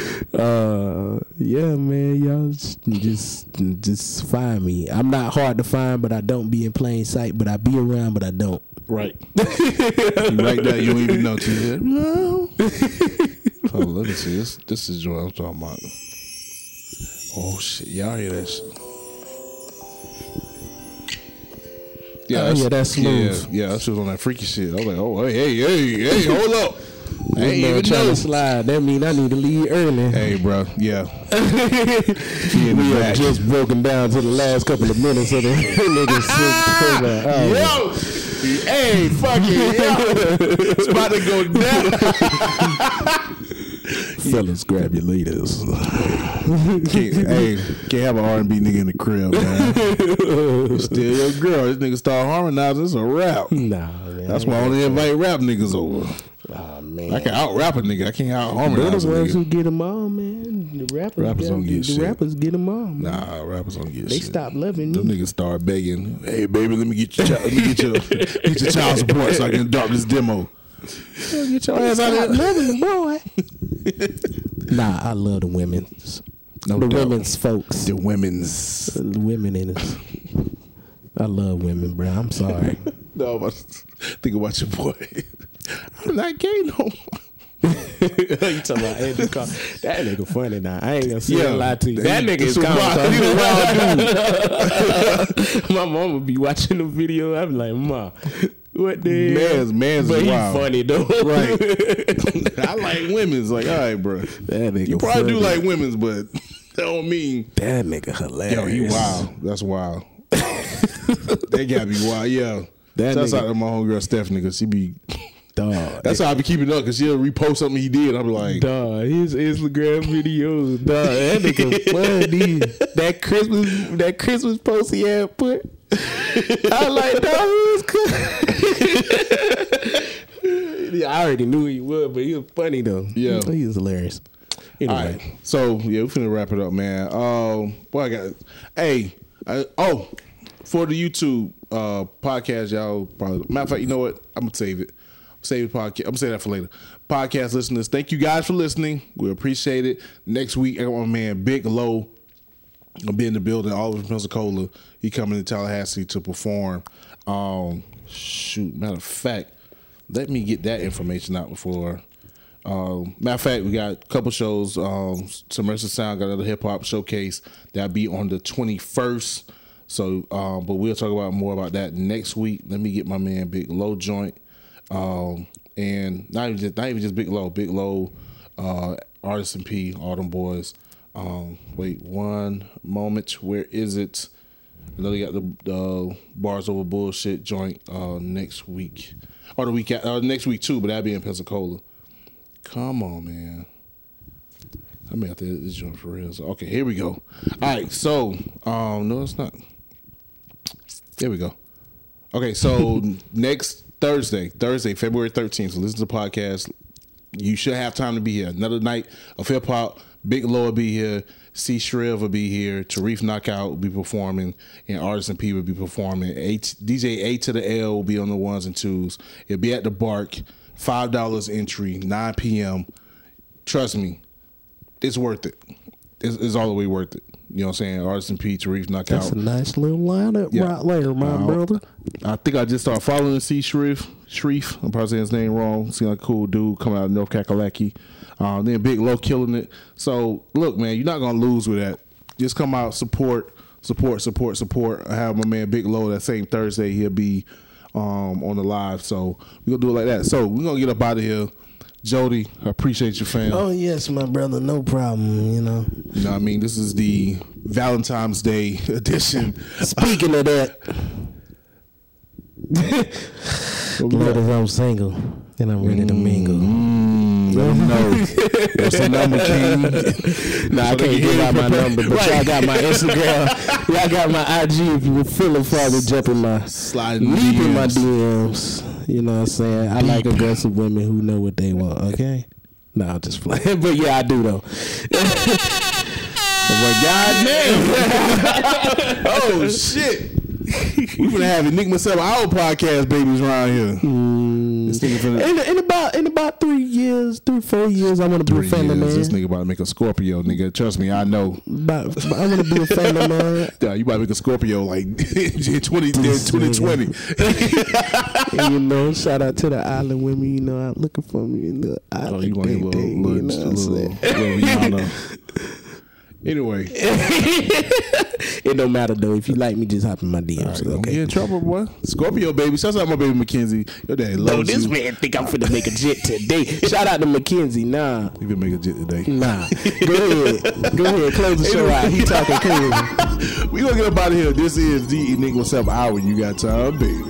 Yeah, man, y'all just find me. I'm not hard to find, but I don't be in plain sight. But I be around, but I don't. Right. You like that? You don't even know too. No. Oh, let me see. This is what I'm talking about. Oh shit, y'all hear that shit? Yeah, that's smooth. Yeah, that shit was on that freaky shit. I was like, oh, hey, hold up. I ain't even trying know. to slide. That mean I need to leave early. Hey, bro. Yeah. We have just broken down to the last couple of minutes of the nigga. Yo, hey, fuck it, yo. It's about to go down. Fellas, grab your leaders. Can't have an R&B nigga in the crib, man. Still your girl. This nigga start harmonizing. It's a rap. Nah, man. That's why I only invite rap niggas over. Oh, man. I can out rap a nigga. I can't out harmonize a They're the ones nigga. who get them all, man. The rappers don't get shit. The rappers get them all, man. Nah, rappers don't get shit. They stop loving Them me. nniggas start begging. Hey, baby, let me get your child support so I can drop this demo. Get your ass out of here. Loving the boy. Nah, I love the women's. No the doubt. women's folks. The women's. The women in it. I love women, bro. I'm sorry. No, but think about your boy. I'm not gay no more. You talking about Andrew Carr? That nigga funny now. I ain't gonna say a lie to you. That nigga is He's a wild dude. My mom would be watching the video. I'd be like, Ma, what the hell? Man's But he wild. funny though. Right. I like women's. Like, all right, bro. That nigga You probably funny. do like women's, but that don't mean. That nigga hilarious. Yo, he wild. That's wild. They gotta be wild. Yeah. That's out to my homegirl Stephanie, because she be. Dog. That's how I be keeping up, because she'll repost something he did. I'll be like, Dog, his Instagram videos, dog, that nigga funny. That Christmas post he had put, I like, dog, it was good. Yeah, I already knew he would, but he was funny though. Yeah. He was hilarious. Anyway. all right. So, yeah, we're finna wrap it up, man. Boy, I got, for the YouTube podcast, y'all probably, matter of fact, you know what? I'm gonna save it. Save the podcast. I'm gonna say that for later. Podcast listeners, thank you guys for listening. We appreciate it. Next week, I got my man Big Low. I'll be in the building all over Pensacola. He coming to Tallahassee to perform. Matter of fact, let me get that information out before. Matter of fact, we got a couple shows. Submersive Sound got another hip hop showcase that'll be on the 21st. So, but we'll talk about more about that next week. Let me get my man Big Low joint. And not even just Big Low. Big Low Artisan P, all them boys. Wait one moment. Where is it? I know they got the Bars Over Bullshit joint next week. Or the week next week too, but that'll be in Pensacola. Come on, man. I may have to hit this joint for real. So, okay, here we go. All right, so no, it's not. There we go. Okay, so next Thursday, February 13th. So listen to the podcast. You should have time to be here. Another night of hip hop. Big Lo will be here. C. Shriv will be here. Tarif Knockout will be performing, and Artisan P will be performing. DJ A to the L will be on the ones and twos. It'll be at the Bark. $5 entry. 9 p.m. Trust me, it's worth it. It's all the way worth it. You know what I'm saying? Artisan P, Tarif Knockout. That's a nice little lineup right there, my brother. I think I just started following C. Shriv. I'm probably saying his name wrong. Seems like a cool dude coming out of North Kakalaki. Then Big Lo killing it. So, look, man, you're not going to lose with that. Just come out, support. I have my man Big Lo that same Thursday. He'll be on the live. So, we're going to do it like that. So, we're going to get up out of here. Jody, I appreciate you, fam. Oh, yes, my brother. No problem, You know what I mean? This is the Valentine's Day edition. Speaking of that, ladies, I'm single and I'm ready to mingle. Let them know. What's the number, King? Nah, I can't give out my number, but y'all got my Instagram. Y'all got my IG if you feeling probably jumping my leaping my DMs. You know what I'm saying? I like aggressive women who know what they want, okay? Nah, I'm just playing. But yeah, I do though. But goddamn. Oh shit. We gonna have Enigma 7 our podcast babies around here. In about 3 years, 4 years, I want to be a family man. This nigga about to make a Scorpio, nigga. Trust me, I know. I want to be a family man. Yeah, you about to make a Scorpio like 2020. And, you know, shout out to the island women, you know, out looking for me in the island. Oh, you want a little Rihanna. Anyway, it don't matter though. If you like me, just hop in my DMs. Right, okay. Get in trouble, boy. Scorpio, baby. Shout out my baby Mackenzie. Your daddy loves this man think I'm finna make a jet today. Shout out to Mackenzie. Nah, you can make a jet today. Nah, go ahead. Close the show out. He talking crazy. We gonna get up out of here. This is the Enigma 7 Hour. You got time, baby.